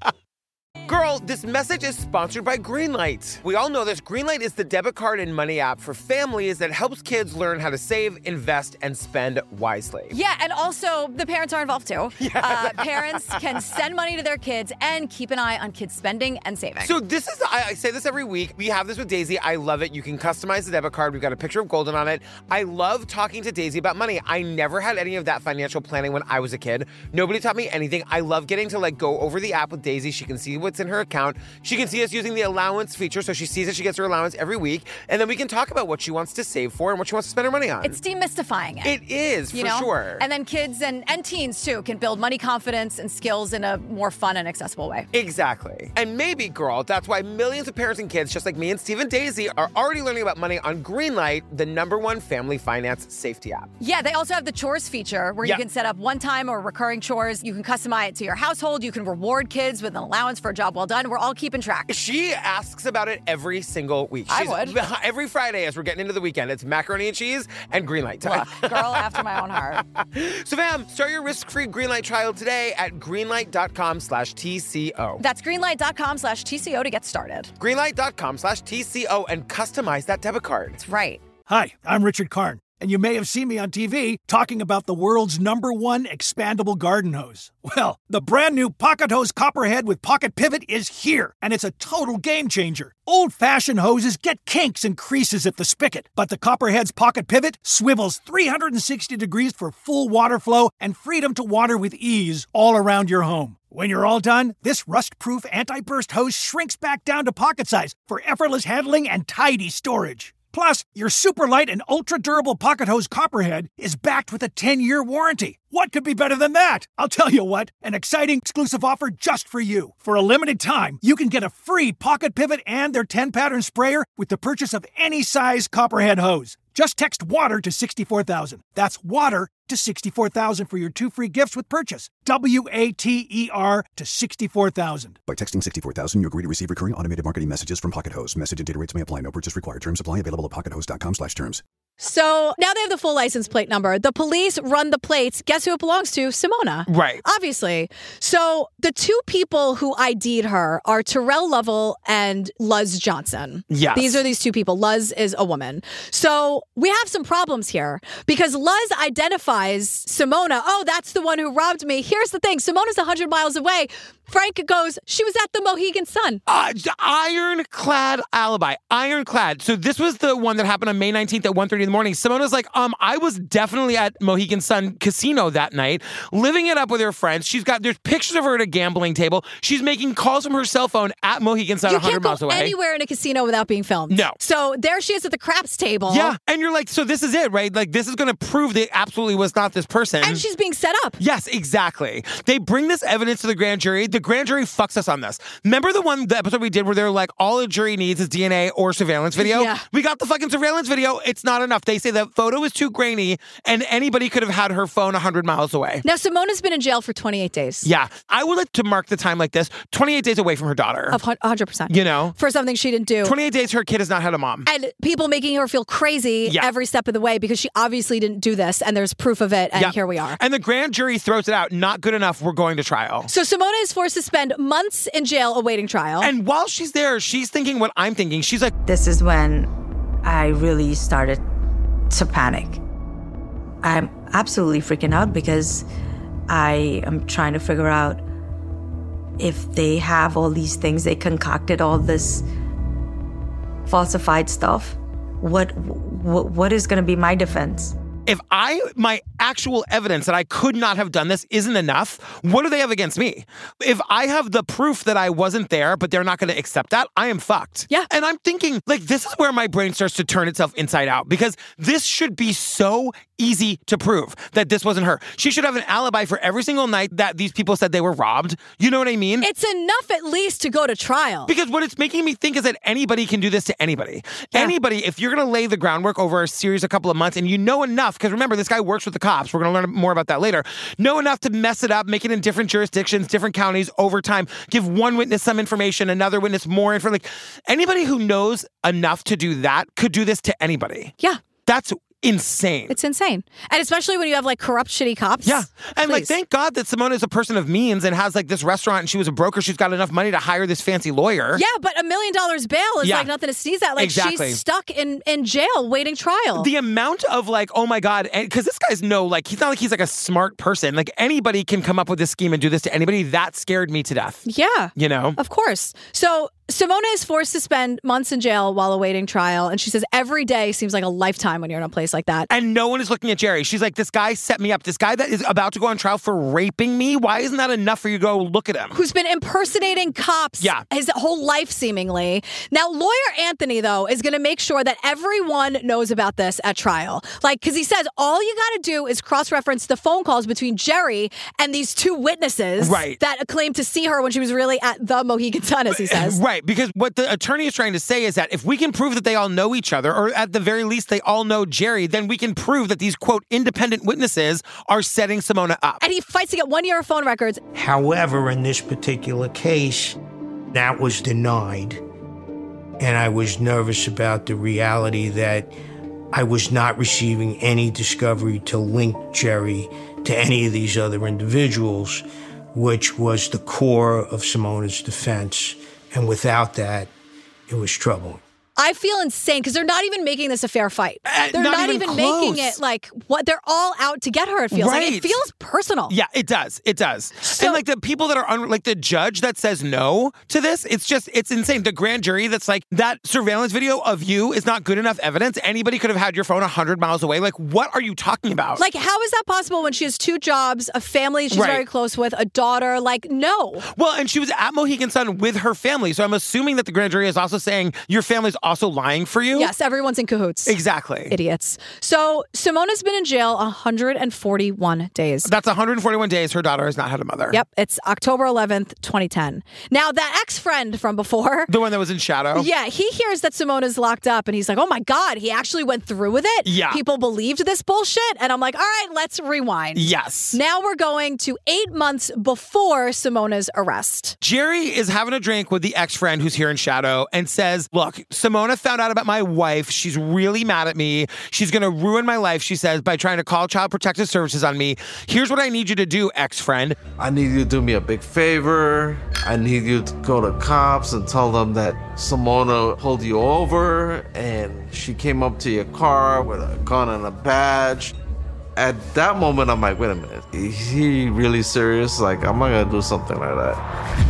Girl, this message is sponsored by Greenlight. We all know this. Greenlight is the debit card and money app for families that helps kids learn how to save, invest, and spend wisely. Yeah, and also the parents are involved too. Yeah. Parents can send money to their kids and keep an eye on kids' spending and saving. So this is, I say this every week. We have this with Daisy. I love it. You can customize the debit card. We've got a picture of Golden on it. I love talking to Daisy about money. I never had any of that financial planning when I was a kid. Nobody taught me anything. I love getting to go over the app with Daisy. She can see what's in her account. She can see us using the allowance feature, so she sees that she gets her allowance every week, and then we can talk about what she wants to save for and what she wants to spend her money on. It's demystifying it. It is, for sure. And then kids and teens, too, can build money confidence and skills in a more fun and accessible way. Exactly. And maybe, girl, that's why millions of parents and kids, just like me and Steve and Daisy, are already learning about money on Greenlight, the #1 family finance safety app. Yeah, they also have the chores feature where you can set up one-time or recurring chores. You can customize it to your household. You can reward kids with an allowance for a job well done. We're all keeping track. She asks about it every single week. I would. Every Friday as we're getting into the weekend, it's macaroni and cheese and Greenlight time. Look, girl after my own heart. So fam, start your risk-free Greenlight trial today at greenlight.com/TCO. That's greenlight.com/TCO to get started. Greenlight.com/TCO and customize that debit card. That's right. Hi, I'm Richard Karn, and you may have seen me on TV talking about the world's #1 expandable garden hose. Well, the brand new Pocket Hose Copperhead with Pocket Pivot is here, and it's a total game changer. Old-fashioned hoses get kinks and creases at the spigot, but the Copperhead's Pocket Pivot swivels 360 degrees for full water flow and freedom to water with ease all around your home. When you're all done, this rust-proof anti-burst hose shrinks back down to pocket size for effortless handling and tidy storage. Plus, your super light and ultra-durable Pocket Hose Copperhead is backed with a 10-year warranty. What could be better than that? I'll tell you what, an exciting exclusive offer just for you. For a limited time, you can get a free Pocket Pivot and their 10-pattern sprayer with the purchase of any size Copperhead hose. Just text WATER to 64,000. That's WATER to 64,000 for your 2 free gifts with purchase. WATER to 64,000. By texting 64,000, you agree to receive recurring automated marketing messages from Pocket Host. Message and data rates may apply. No purchase required. Terms apply. Available at pockethost.com/terms. So now they have the full license plate number. The police run the plates. Guess who it belongs to? Simona. Right. Obviously. So the two people who ID'd her are Terrell Lovell and Luz Johnson. Yes. These are these two people. Luz is a woman. So we have some problems here because Luz identifies Simona. Oh, that's the one who robbed me. Here's the thing. Simona's 100 miles away. Frank goes, she was at the Mohegan Sun. Ironclad alibi. Ironclad. So this was the one that happened on May 19th at 1:30 in the morning. Simona's like, I was definitely at Mohegan Sun Casino that night, living it up with her friends. There's pictures of her at a gambling table. She's making calls from her cell phone at Mohegan Sun 100 miles away. You can't go anywhere in a casino without being filmed. No. So there she is at the craps table. Yeah. And you're like, so this is it, right? Like, this is going to prove that it absolutely was not this person. And she's being set up. Yes, exactly. They bring this evidence to the grand jury. The grand jury fucks us on this. Remember the episode we did where they're like, all a jury needs is DNA or surveillance video? Yeah. We got the fucking surveillance video. It's not enough. They say the photo is too grainy and anybody could have had her phone 100 miles away. Now, Simona's been in jail for 28 days. Yeah. I would like to mark the time like this, 28 days away from her daughter. Of 100%. You know? For something she didn't do. 28 days her kid has not had a mom. And people making her feel crazy every step of the way because she obviously didn't do this and there's proof of it and here we are. And the grand jury throws it out. Not good enough. We're going to trial. So Simona is forced to spend months in jail awaiting trial. And while she's there, she's thinking what I'm thinking. She's like, this is when I really started to panic. I'm absolutely freaking out because I am trying to figure out if they have all these things, they concocted all this falsified stuff. What is going to be my defense? If my actual evidence that I could not have done this isn't enough, what do they have against me? If I have the proof that I wasn't there, but they're not going to accept that, I am fucked. Yeah. And I'm thinking, like, this is where my brain starts to turn itself inside out because this should be so easy to prove that this wasn't her. She should have an alibi for every single night that these people said they were robbed. You know what I mean? It's enough at least to go to trial. Because what it's making me think is that anybody can do this to anybody. Yeah. Anybody, if you're going to lay the groundwork over a series, a couple of months, and you know enough, because remember, this guy works with the cops. We're going to learn more about that later. Know enough to mess it up, make it in different jurisdictions, different counties over time. Give one witness some information, another witness more information. Like, anybody who knows enough to do that could do this to anybody. Yeah. That's insane. It's insane. And especially when you have like corrupt, shitty cops. Yeah. And Please. like, thank God that Simona is a person of means and has like this restaurant and she was a broker. She's got enough money to hire this fancy lawyer. Yeah, but $1 million bail is like nothing to sneeze at. Like exactly. She's stuck in jail waiting trial. The amount of like, oh my God, because this guy's he's not like he's like a smart person. Like anybody can come up with this scheme and do this to anybody. That scared me to death. Yeah. You know? Of course. So Simona is forced to spend months in jail while awaiting trial. And she says every day seems like a lifetime when you're in a place like that. And no one is looking at Jerry. She's like, this guy set me up. This guy that is about to go on trial for raping me. Why isn't that enough for you to go look at him? Who's been impersonating cops his whole life, seemingly. Now, lawyer Anthony, though, is going to make sure that everyone knows about this at trial. Like, because he says all you got to do is cross-reference the phone calls between Jerry and these two witnesses that claimed to see her when she was really at the Mohegan Sun, as he says. Right. Because what the attorney is trying to say is that if we can prove that they all know each other, or at the very least they all know Jerry, then we can prove that these, quote, independent witnesses are setting Simona up. And he fights to get 1 year of phone records. However, in this particular case, that was denied. And I was nervous about the reality that I was not receiving any discovery to link Jerry to any of these other individuals, which was the core of Simona's defense. And without that, it was trouble. I feel insane because they're not even making this a fair fight. They're not even making it like what they're all out to get her. It feels like it feels personal. Yeah, it does. It does. So, and like the people that are like the judge that says no to this, it's insane. The grand jury that's like, that surveillance video of you is not good enough evidence. Anybody could have had your phone 100 miles away. Like, what are you talking about? Like, how is that possible when she has 2 jobs, a family she's very close with, a daughter? Like, no. Well, and she was at Mohegan Sun with her family. So I'm assuming that the grand jury is also saying your family's also lying for you. Yes, everyone's in cahoots. Exactly. Idiots. So Simona's been in jail 141 days. That's 141 days her daughter has not had a mother. Yep, it's October 11th, 2010. Now, that ex-friend from before... The one that was in shadow? Yeah, he hears that Simona's locked up, and he's like, oh my God, he actually went through with it? Yeah. People believed this bullshit? And I'm like, all right, let's rewind. Yes. Now we're going to 8 months before Simona's arrest. Jerry is having a drink with the ex-friend who's here in shadow and says, look, Simona found out about my wife. She's really mad at me. She's going to ruin my life, she says, by trying to call Child Protective Services on me. Here's what I need you to do, ex-friend. I need you to do me a big favor. I need you to go to cops and tell them that Simona pulled you over and she came up to your car with a gun and a badge. At that moment, I'm like, wait a minute. Is he really serious? Like, I'm not gonna do something like that.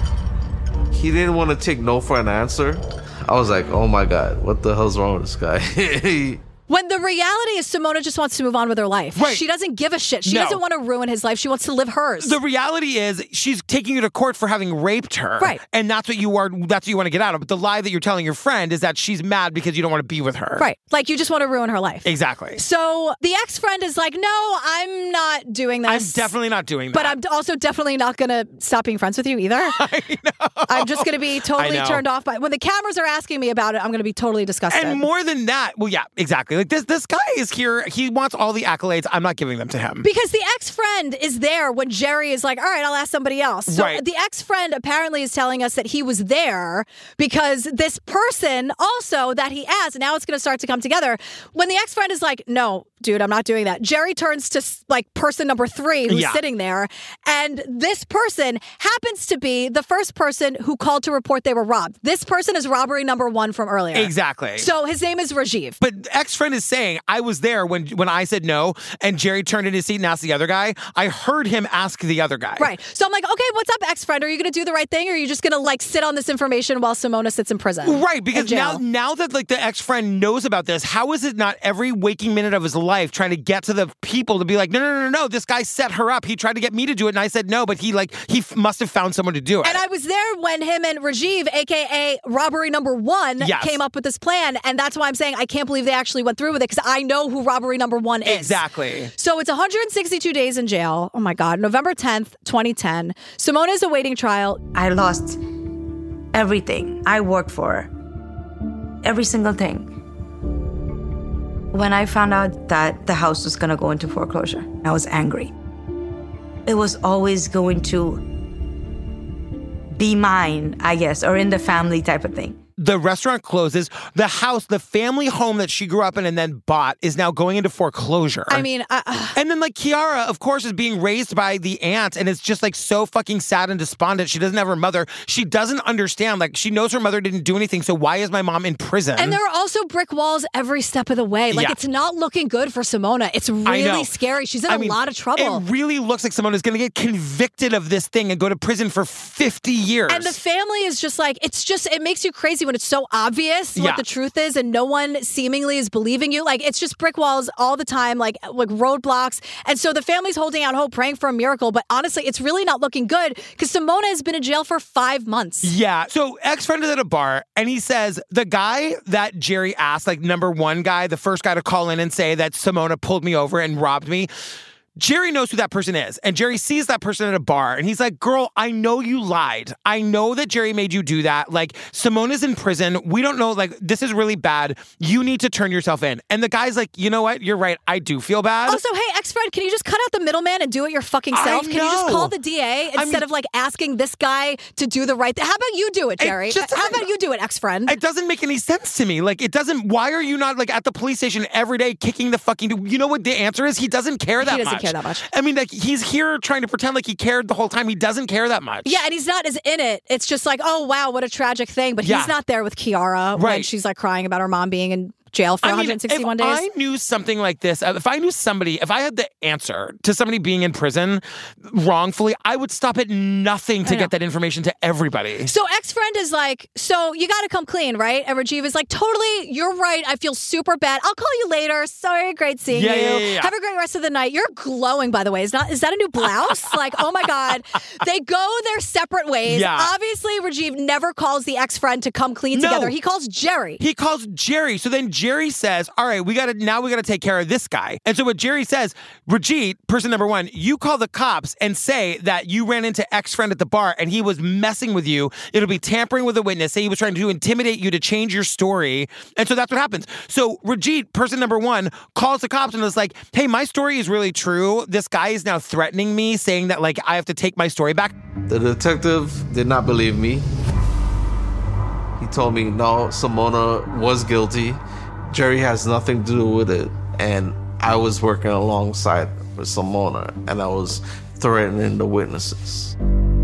He didn't want to take no for an answer. I was like, oh my God, what the hell's wrong with this guy? When the reality is Simona just wants to move on with her life. Right. She doesn't give a shit. She doesn't want to ruin his life. She wants to live hers. The reality is she's taking you to court for having raped her. Right. And that's what you want to get out of. But the lie that you're telling your friend is that she's mad because you don't want to be with her. Right. Like you just want to ruin her life. Exactly. So the ex-friend is like, no, I'm not doing this. I'm definitely not doing that. But I'm also definitely not going to stop being friends with you either. I know. I'm just going to be totally turned off by when the cameras are asking me about it. I'm going to be totally disgusted. And more than that, well, yeah, exactly. Like this guy is here. He wants all the accolades. I'm not giving them to him. Because the ex-friend is there when Jerry is like, all right, I'll ask somebody else. So right. The ex-friend apparently is telling us that he was there because this person also that he asked, now it's going to start to come together. When the ex-friend is like, no, dude, I'm not doing that. Jerry turns to like person number 3 who's sitting there. And this person happens to be the first person who called to report they were robbed. This person is robbery number 1 from earlier. Exactly. So his name is Rajiv. But ex-friend is saying, I was there when I said no and Jerry turned in his seat and asked the other guy. I heard him ask the other guy. Right. So I'm like, okay, what's up, ex-friend? Are you going to do the right thing or are you just going to like sit on this information while Simona sits in prison? Right. Because now that like the ex-friend knows about this, how is it not every waking minute of his life trying to get to the people to be like, no, this guy set her up. He tried to get me to do it and I said no, but he must have found someone to do it. And I was there when him and Rajiv, aka robbery number 1, came up with this plan. And that's why I'm saying I can't believe they actually went through with it because I know who robbery number 1 is. Exactly. So it's 162 days in jail. Oh my God. November 10th, 2010. Simona is awaiting trial. I lost everything I worked for. Every single thing. When I found out that the house was going to go into foreclosure, I was angry. It was always going to be mine, I guess, or in the family type of thing. The restaurant closes. The house, the family home that she grew up in and then bought is now going into foreclosure. I mean, and then like Kiara, of course, is being raised by the aunt and it's just like so fucking sad and despondent. She doesn't have her mother. She doesn't understand. Like she knows her mother didn't do anything. So why is my mom in prison? And there are also brick walls every step of the way. Like it's not looking good for Simona. It's really scary. She's in a lot of trouble. It really looks like Simona's going to get convicted of this thing and go to prison for 50 years. And the family is just like, it makes you crazy when it's so obvious what the truth is and no one seemingly is believing you. Like, it's just brick walls all the time, like roadblocks. And so the family's holding out hope, praying for a miracle. But honestly, it's really not looking good because Simona has been in jail for 5 months. Yeah. So ex-friend is at a bar and he says the guy that Jerry asked, like number 1 guy, the first guy to call in and say that Simona pulled me over and robbed me, Jerry knows who that person is. And Jerry sees that person at a bar and he's like, girl, I know you lied. I know that Jerry made you do that. Like, Simona's in prison. We don't know. Like, this is really bad. You need to turn yourself in. And the guy's like, you know what? You're right. I do feel bad. Also, hey, ex-friend, can you just cut out the middleman and do it your fucking self? Can you just call the DA instead of like asking this guy to do the right thing? How about you do it, Jerry? How about you do it, ex-friend? It doesn't make any sense to me. Like, it doesn't. Why are you not like at the police station every day kicking the fucking, you know what the answer is? He doesn't care that much. He doesn't care that much. I mean, like, he's here trying to pretend like he cared the whole time. He doesn't care that much. Yeah, and he's not as in it. It's just like, oh, wow, what a tragic thing. But he's not there with Kiara when she's like crying about her mom being in jail for 161 days. If I knew something like this, if I had the answer to somebody being in prison wrongfully, I would stop at nothing to get that information to everybody. So ex-friend is like, so you got to come clean, right? And Rajiv is like, totally, you're right. I feel super bad. I'll call you later. Sorry, great seeing you. Yeah. Have a great rest of the night. You're glowing, by the way. Is that a new blouse? Like, oh my God. They go their separate ways. Yeah. Obviously, Rajiv never calls the ex-friend to come clean together. He calls Jerry. So then Jerry says, all right, we got to take care of this guy. And so what Jerry says, Rajit, person number one, you call the cops and say that you ran into ex-friend at the bar and he was messing with you. It'll be tampering with a witness. Say he was trying to intimidate you to change your story. And so that's what happens. So Rajit, person number one, calls the cops and is like, hey, my story is really true. This guy is now threatening me, saying that like I have to take my story back. The detective did not believe me. He told me, no, Simona was guilty. Jerry has nothing to do with it. And I was working alongside with Simona, and I was threatening the witnesses.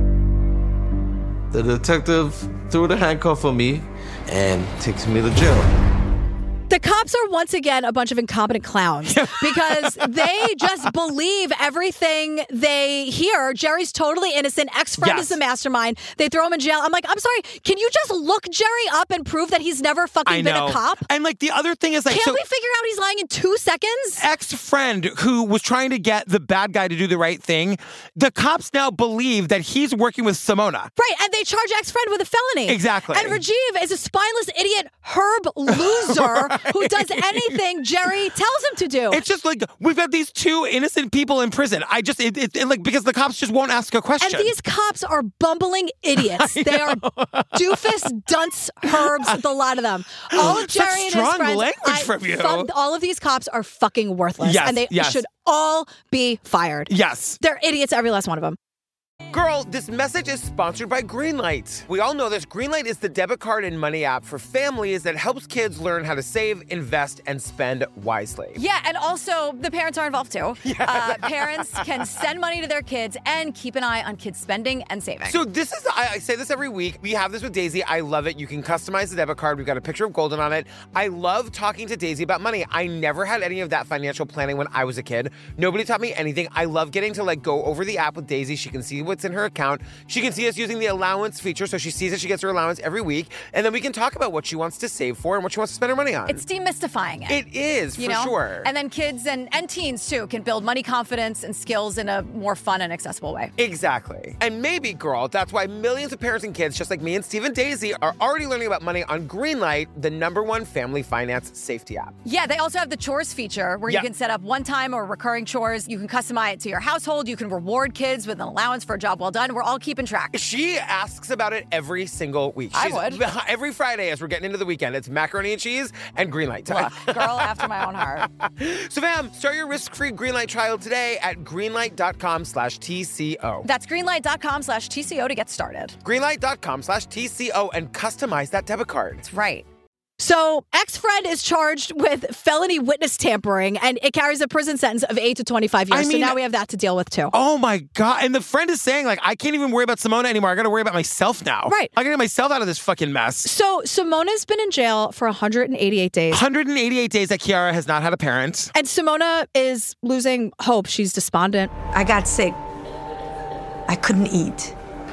The detective threw the handcuff on me and takes me to jail. The cops are once again a bunch of incompetent clowns because they just believe everything they hear. Jerry's totally innocent. Ex-friend is the mastermind. They throw him in jail. I'm like, I'm sorry. Can you just look Jerry up and prove that he's never fucking been a cop? And like the other thing is like, can't we figure out he's lying in 2 seconds? Ex-friend who was trying to get the bad guy to do the right thing, the cops now believe that he's working with Simona. Right, and they charge ex-friend with a felony. Exactly. And Rajiv is a spineless idiot herb loser who does anything Jerry tells him to do. It's just like, we've got these two innocent people in prison. Like, because the cops just won't ask a question. And these cops are bumbling idiots. They are doofus, dunce, herbs, the lot of them. All of Jerry and his friends. Strong language from you. All of these cops are fucking worthless. Yes, and they should all be fired. Yes. They're idiots, every last one of them. Girl, this message is sponsored by Greenlight. We all know this. Greenlight is the debit card and money app for families that helps kids learn how to save, invest, and spend wisely. Yeah, and also the parents are involved too. Parents can send money to their kids and keep an eye on kids' spending and saving. So this is, I say this every week. We have this with Daisy. I love it. You can customize the debit card. We've got a picture of Golden on it. I love talking to Daisy about money. I never had any of that financial planning when I was a kid. Nobody taught me anything. I love getting to like go over the app with Daisy. She can see what's in her account. She can see us using the allowance feature, so she sees that she gets her allowance every week, and then we can talk about what she wants to save for and what she wants to spend her money on. It's demystifying it. It is, for sure. And then kids and teens, too, can build money confidence and skills in a more fun and accessible way. Exactly. And maybe, girl, that's why millions of parents and kids, just like me and Steve and Daisy, are already learning about money on Greenlight, the #1 family finance safety app. Yeah, they also have the chores feature where you can set up one-time or recurring chores. You can customize it to your household. You can reward kids with an allowance for a job well done. We're all keeping track. She asks about it every single week. I would. Every Friday as we're getting into the weekend, it's macaroni and cheese and Greenlight time. Look, girl after my own heart. So fam, start your risk-free Greenlight trial today at greenlight.com/TCO. That's greenlight.com/TCO to get started. Greenlight.com/TCO and customize that debit card. That's right. So, ex-friend is charged with felony witness tampering, and it carries a prison sentence of 8 to 25 years. So now we have that to deal with, too. Oh, my God. And the friend is saying, like, I can't even worry about Simona anymore. I got to worry about myself now. Right. I got to get myself out of this fucking mess. So, Simona's been in jail for 188 days. 188 days that Kiara has not had a parent. And Simona is losing hope. She's despondent. I got sick. I couldn't eat.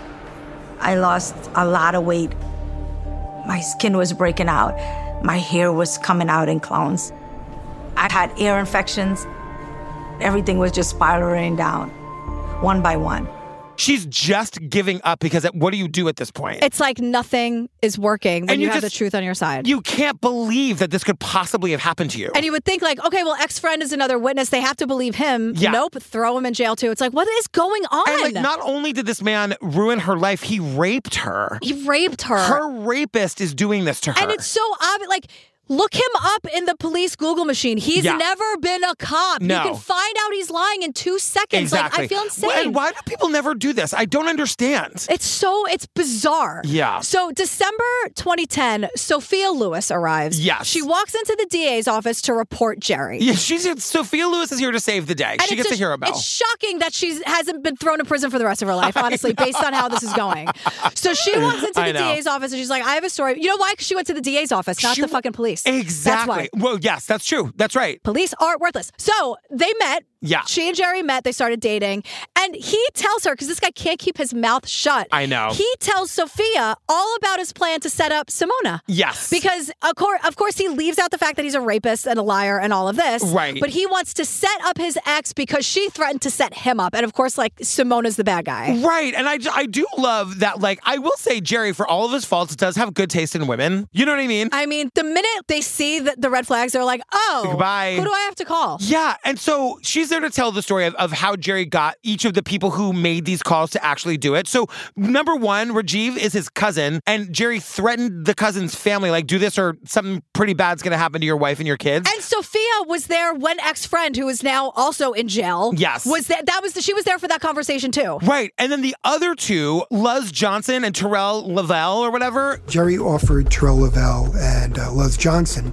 I lost a lot of weight. My skin was breaking out. My hair was coming out in clones. I had ear infections. Everything was just spiraling down, one by one. She's just giving up because what do you do at this point? It's like nothing is working when you have the truth on your side. You can't believe that this could possibly have happened to you. And you would think like, okay, well, ex-friend is another witness. They have to believe him. Yeah. Nope. Throw him in jail too. It's like, what is going on? And like, not only did this man ruin her life, he raped her. He raped her. Her rapist is doing this to her. And it's so obvious. Like, look him up in the police Google machine. He's never been a cop. No. You can find out he's lying in 2 seconds. Exactly. Like, I feel insane. And why do people never do this? I don't understand. It's bizarre. Yeah. So December 2010, Sophia Lewis arrives. Yes. She walks into the DA's office to report Jerry. Yeah, Sophia Lewis is here to save the day. And she gets a hero bell. It's shocking that she hasn't been thrown in prison for the rest of her life, honestly, based on how this is going. So she walks into the DA's office and she's like, I have a story. You know why? Because she went to the DA's office, not the fucking police. police. Exactly. That's why. Well, yes, that's true. That's right. Police are worthless. So they met. Yeah. She and Jerry met. They started dating. And he tells her, because this guy can't keep his mouth shut. I know. He tells Sophia all about his plan to set up Simona. Yes. Because, of course, he leaves out the fact that he's a rapist and a liar and all of this. Right. But he wants to set up his ex because she threatened to set him up. And, of course, like, Simona's the bad guy. Right. And I do love that, like, I will say Jerry, for all of his faults, does have good taste in women. You know what I mean? I mean, the minute they see the red flags, they're like, oh, goodbye. Who do I have to call? Yeah. And so she's there to tell the story of how Jerry got each of the people who made these calls to actually do it. So number one, Rajiv is his cousin, and Jerry threatened the cousin's family, like, do this or something pretty bad's going to happen to your wife and your kids. And Sophia was there when ex-friend, who is now also in jail, yes, was there. She was there for that conversation too. Right. And then the other two, Luz Johnson and Terrell Lavelle or whatever. Jerry offered Terrell Lavelle and Luz Johnson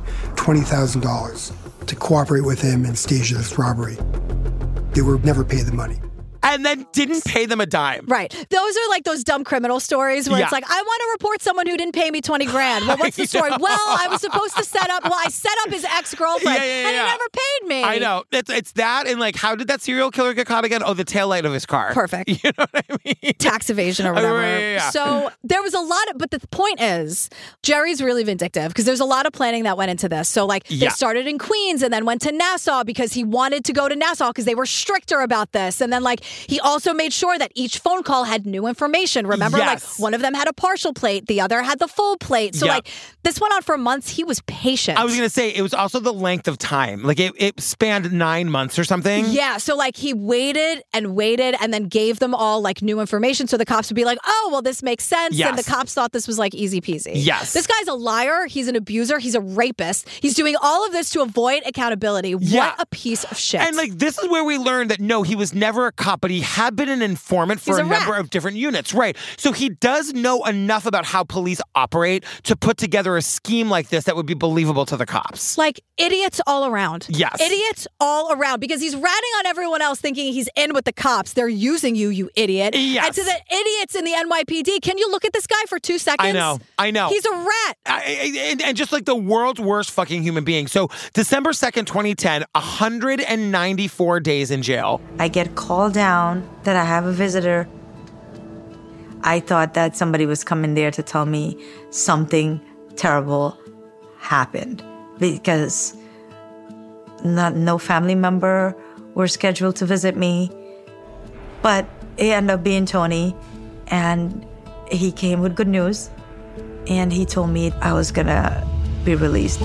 $20,000 to cooperate with him and stage this robbery. They were never paid the money. And then didn't pay them a dime. Right. Those are like those dumb criminal stories where it's like, I want to report someone who didn't pay me $20,000. Well, what's the story? Well, I was supposed to I set up his ex-girlfriend and he never paid me. I know. It's that, and like, how did that serial killer get caught again? Oh, the taillight of his car. Perfect. You know what I mean? Tax evasion or whatever. Yeah. So there was a lot of, but the point is, Jerry's really vindictive because there's a lot of planning that went into this. So like, they started in Queens and then went to Nassau because he wanted to go to Nassau because they were stricter about this. And then like, he also made sure that each phone call had new information. Remember, like one of them had a partial plate, the other had the full plate. So like, this went on for months. He was patient. I was going to say, it was also the length of time. Like it spanned 9 months or something. Yeah. So like he waited and then gave them all like new information. So the cops would be like, oh, well, this makes sense. Yes. And the cops thought this was like easy peasy. Yes. This guy's a liar. He's an abuser. He's a rapist. He's doing all of this to avoid accountability. Yeah. What a piece of shit. And like, this is where we learned that no, he was never a cop, but he had been an informant for a number of different units. Right. So he does know enough about how police operate to put together a scheme like this that would be believable to the cops. Like idiots all around. Yes. Idiots all around because he's ratting on everyone else thinking he's in with the cops. They're using you, you idiot. Yes. And to the idiots in the NYPD, can you look at this guy for 2 seconds? I know. He's a rat. And just like the world's worst fucking human being. So December 2nd, 2010, 194 days in jail. I get called down that I have a visitor. I thought that somebody was coming there to tell me something terrible happened because no family member were scheduled to visit me. But it ended up being Tony, and he came with good news, and he told me I was gonna be released.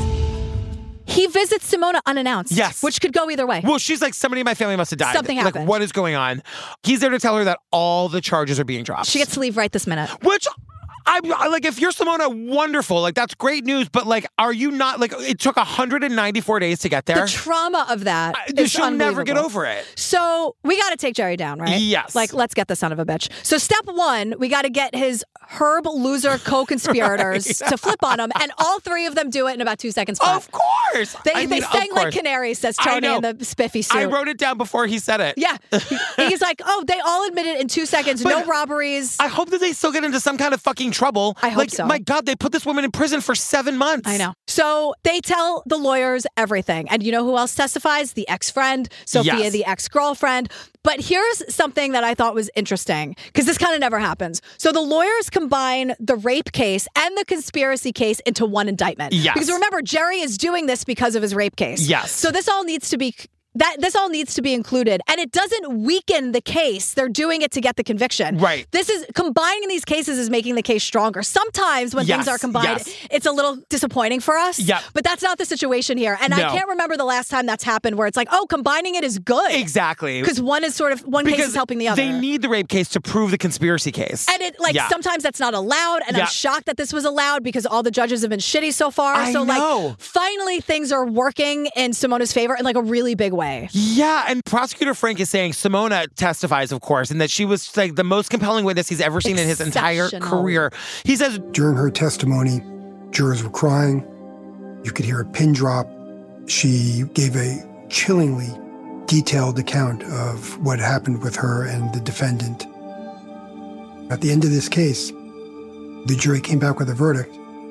He visits Simona unannounced. Yes. Which could go either way. Well, she's like, somebody in my family must have died. Something happened. Like, what is going on? He's there to tell her that all the charges are being dropped. She gets to leave right this minute. Which, I like, if you're Simona, wonderful. Like, that's great news. But like, are you not, like, it took 194 days to get there. The trauma of that is she'll never get unbelievable. over it. So we got to take Jerry down, right? Yes. Like, let's get the son of a bitch. So step one, we got to get his Herb loser co-conspirators to flip on him. And all three of them do it in about 2 seconds flat. Of course. They sang like canaries, says Tony in the spiffy suit. I wrote it down before he said it. Yeah. He's like, oh, they all admitted in 2 seconds, no robberies. I hope that they still get into some kind of fucking trouble. I hope so. My God, they put this woman in prison for 7 months. I know. So they tell the lawyers everything. And you know who else testifies? The ex-friend, Sophia, the ex-girlfriend. But here's something that I thought was interesting, because this kind of never happens. So the lawyers combine the rape case and the conspiracy case into one indictment. Yes. Because remember, Jerry is doing this because of his rape case. Yes. So this all needs to be... This all needs to be included, and it doesn't weaken the case. They're doing it to get the conviction. Right. This is combining these cases is making the case stronger. Sometimes when things are combined, it's a little disappointing for us. Yep. But that's not the situation here. And I can't remember the last time that's happened where it's like, oh, combining it is good. Exactly. Because one case is helping the other. They need the rape case to prove the conspiracy case. And it sometimes that's not allowed. And I'm shocked that this was allowed because all the judges have been shitty so far. I know. Like finally things are working in Simona's favor in like a really big way. Yeah. And Prosecutor Frank is saying Simona testifies, of course, and that she was like the most compelling witness he's ever seen in his entire career. He says during her testimony, jurors were crying. You could hear a pin drop. She gave a chillingly detailed account of what happened with her and the defendant. At the end of this case, the jury came back with a verdict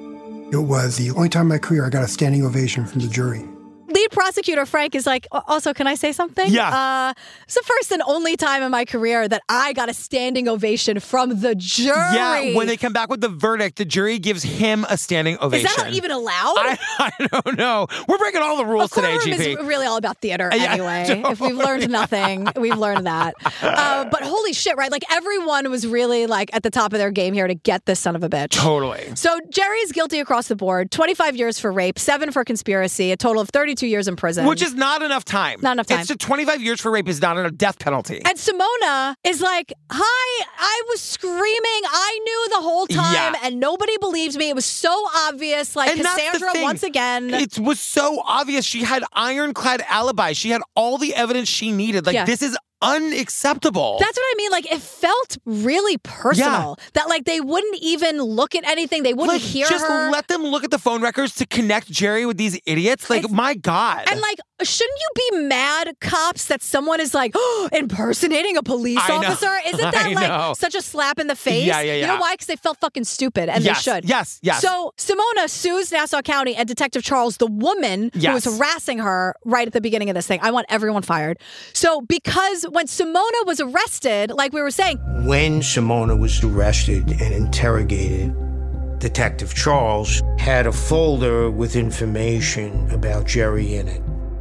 It was the only time in my career I got a standing ovation from the jury. Lead prosecutor Frank is like, also, can I say something? Yeah. It's the first and only time in my career that I got a standing ovation from the jury. Yeah, when they come back with the verdict, the jury gives him a standing ovation. Is that even allowed? I don't know. We're breaking all the rules today, Courtroom GP. is really all about theater anyway. Totally. If we've learned nothing, we've learned that. But holy shit, right? Like everyone was really like at the top of their game here to get this son of a bitch. Totally. So Jerry's guilty across the board. 25 years for rape, 7 for conspiracy, a total of 32 years in prison. Which is not enough time. Not enough time. It's 25 years for rape is not enough death penalty. And Simona is like, hi, I was screaming. I knew the whole time and nobody believed me. It was so obvious. Like And that's the Cassandra, thing. once again. It was so obvious. She had ironclad alibi. She had all the evidence she needed. Like, this is unacceptable. That's what I mean. Like, it felt really personal. That, like, they wouldn't even look at anything. They wouldn't hear just her. let them look at the phone records to connect Jerry with these idiots. Like, my God. And, like, shouldn't you be mad, cops, that someone is, like, impersonating a police I know. officer? Isn't that, I know. like, such a slap in the face? Yeah. You know why? Because they felt fucking stupid, and Yes, they should. yes. So, Simona sues Nassau County and Detective Charles, the woman who was harassing her right at the beginning of this thing. I want everyone fired. So, because when Simona was arrested, like we were saying, When Simona was arrested and interrogated, Detective Charles had a folder with information about Jerry in it.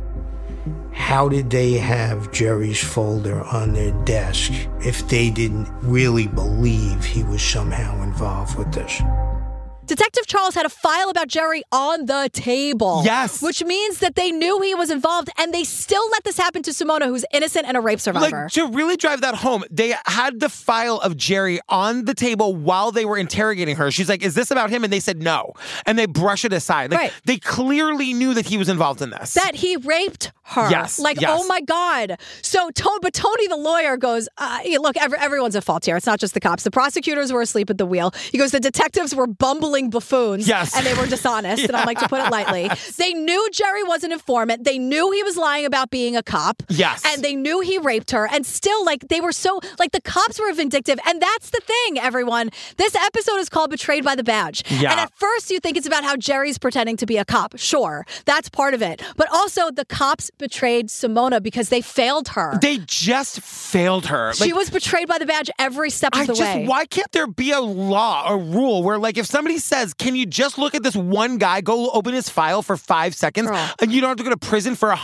How did they have Jerry's folder on their desk if they didn't really believe he was somehow involved with this? Detective Charles had a file about Jerry on the table. Yes. Which means that they knew he was involved, and they still let this happen to Simona, who's innocent and a rape survivor. Like, to really drive that home, they had the file of Jerry on the table while they were interrogating her. She's like, is this about him? And they said no. And they brush it aside. Like, they clearly knew that he was involved in this. That he raped her. Yes. Like, yes. oh my God. So, but Tony, the lawyer, goes, look, everyone's at fault here. It's not just the cops. The prosecutors were asleep at the wheel. He goes, the detectives were bumbling buffoons. Yes. And they were dishonest. And I'm like, to put it lightly. They knew Jerry was an informant. They knew he was lying about being a cop. Yes. And they knew he raped her. And still, like, they were so, like, the cops were vindictive. And that's the thing, everyone. This episode is called Betrayed by the Badge. Yeah. And at first you think it's about how Jerry's pretending to be a cop. Sure. That's part of it. But also the cops betrayed Simona because they failed her. They just failed her. She was betrayed by the badge every step of the way. Why can't there be a law, a rule where, like, if somebody says, can you just look at this one guy, go open his file for 5 seconds, and you don't have to go to prison for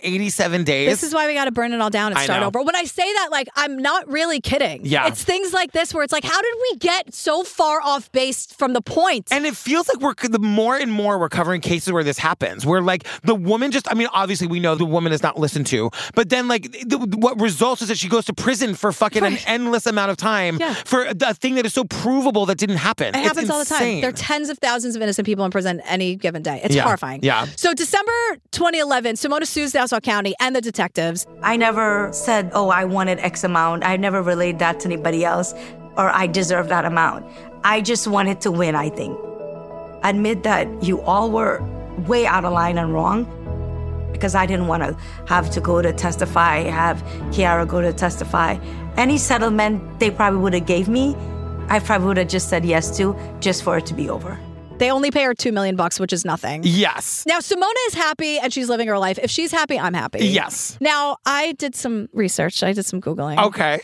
187 days? This is why we got to burn it all down and start over. When I say that, like, I'm not really kidding. Yeah. It's things like this where it's like, how did we get so far off base from the point? And it feels like the more and more we're covering cases where this happens, where, like, the woman just, I mean, obviously we know the woman is not listened to, but then, like, what results is that she goes to prison for fucking an endless amount of time for a thing that is so provable that didn't happen. It happens all the time. There are tens of thousands of innocent people in prison any given day. It's horrifying. Yeah. So December 2011, Simona sues Nassau County and the detectives. I never said, oh, I wanted X amount. I never relayed that to anybody else, or I deserve that amount. I just wanted to win, I think. Admit that you all were way out of line and wrong, because I didn't want to have to go to testify, have Kiara go to testify. Any settlement they probably would have gave me, I probably would have just said yes to, just for it to be over. They only pay her $2 million, which is nothing. Yes. Now, Simona is happy and she's living her life. If she's happy, I'm happy. Yes. Now, I did some research. I did some Googling. Okay.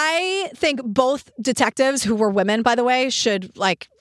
I think both detectives, who were women, by the way, should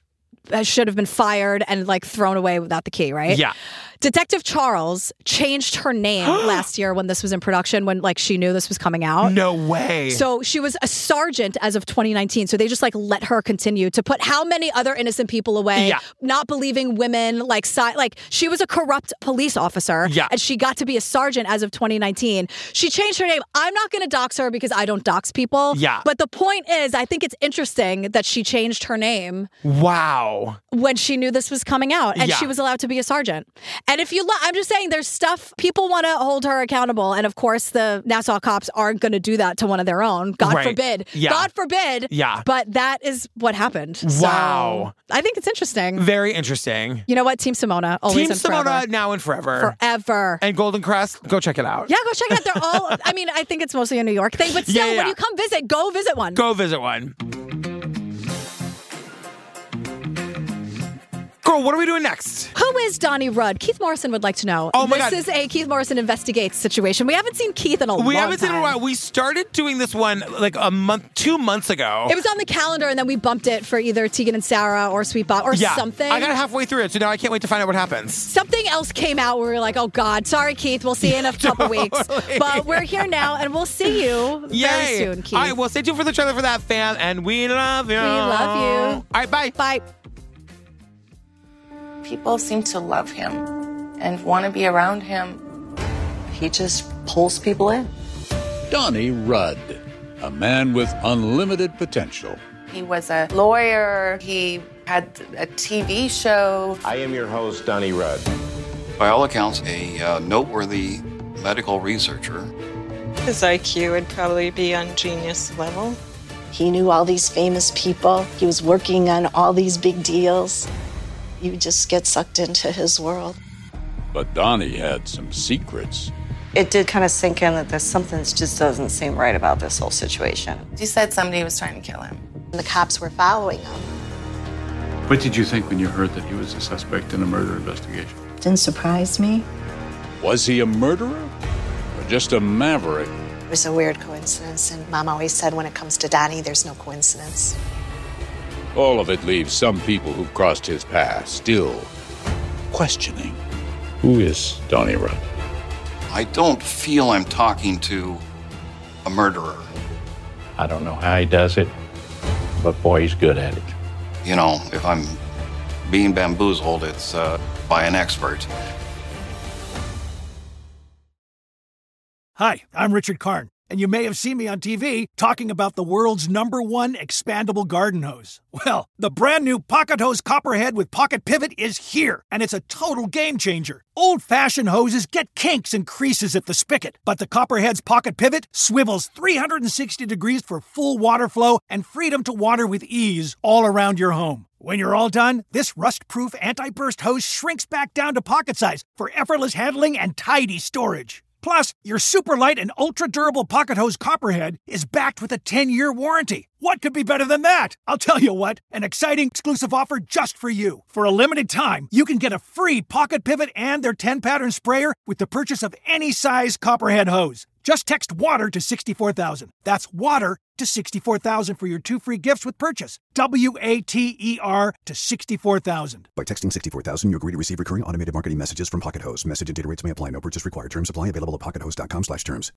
have been fired and, like, thrown away without the key, right? Yeah. Detective Charles changed her name last year when this was in production, when, like, she knew this was coming out. No way. So she was a sergeant as of 2019. So they just, like, let her continue to put how many other innocent people away, not believing women, like she was a corrupt police officer, and she got to be a sergeant as of 2019. She changed her name. I'm not going to dox her because I don't dox people. Yeah. But the point is, I think it's interesting that she changed her name. Wow. When she knew this was coming out, and she was allowed to be a sergeant. And if you look, I'm just saying, there's stuff, people want to hold her accountable. And of course, the Nassau cops aren't going to do that to one of their own. God forbid. Yeah. God forbid. Yeah. But that is what happened. Wow. So I think it's interesting. Very interesting. You know what? Team Simona. Always Team and Simona forever. now and forever. Forever. And Golden Crest, go check it out. Yeah, go check it out. They're all, I mean, I think it's mostly a New York thing, but still, when you come visit, go visit one. Go visit one. Girl, what are we doing next? Who is Donnie Rudd? Keith Morrison would like to know. Oh my God. This is a Keith Morrison investigates situation. We haven't seen Keith in a long time. We haven't seen it in a while. We started doing this one like 2 months ago. It was on the calendar, and then we bumped it for either Tegan and Sarah or Sweet Bob or something. I got halfway through it, so now I can't wait to find out what happens. Something else came out where we were like, oh, God, sorry, Keith. We'll see you in a couple weeks. But we're here now, and we'll see you very soon, Keith. All right, well, stay tuned for the trailer for that, fam, and we love you. We love you. All right, bye. Bye. People seem to love him and want to be around him. He just pulls people in. Donnie Rudd, a man with unlimited potential. He was a lawyer. He had a TV show. I am your host, Donnie Rudd. By all accounts, a noteworthy medical researcher. His IQ would probably be on genius level. He knew all these famous people. He was working on all these big deals. You just get sucked into his world. But Donnie had some secrets. It did kind of sink in that there's something that just doesn't seem right about this whole situation. He said somebody was trying to kill him. The cops were following him. What did you think when you heard that he was a suspect in a murder investigation? Didn't surprise me. Was he a murderer or just a maverick? It was a weird coincidence, and Mom always said when it comes to Donnie, there's no coincidence. All of it leaves some people who've crossed his path still questioning. Who is Donnie Rudd? I don't feel I'm talking to a murderer. I don't know how he does it, but boy, he's good at it. You know, if I'm being bamboozled, it's by an expert. Hi, I'm Richard Karn, and you may have seen me on TV talking about the world's #1 expandable garden hose. Well, the brand new Pocket Hose Copperhead with Pocket Pivot is here, and it's a total game changer. Old-fashioned hoses get kinks and creases at the spigot, but the Copperhead's Pocket Pivot swivels 360 degrees for full water flow and freedom to water with ease all around your home. When you're all done, this rust-proof anti-burst hose shrinks back down to pocket size for effortless handling and tidy storage. Plus, your super light and ultra-durable Pocket Hose Copperhead is backed with a 10-year warranty. What could be better than that? I'll tell you what, an exciting exclusive offer just for you. For a limited time, you can get a free Pocket Pivot and their 10-pattern sprayer with the purchase of any size Copperhead hose. Just text WATER to 64,000. That's WATER to 64,000 for your 2 free gifts with purchase. WATER to 64,000. By texting 64,000, you agree to receive recurring automated marketing messages from Pocket Hose. Message and data rates may apply. No purchase required. Terms apply. Available at pockethose.com/terms.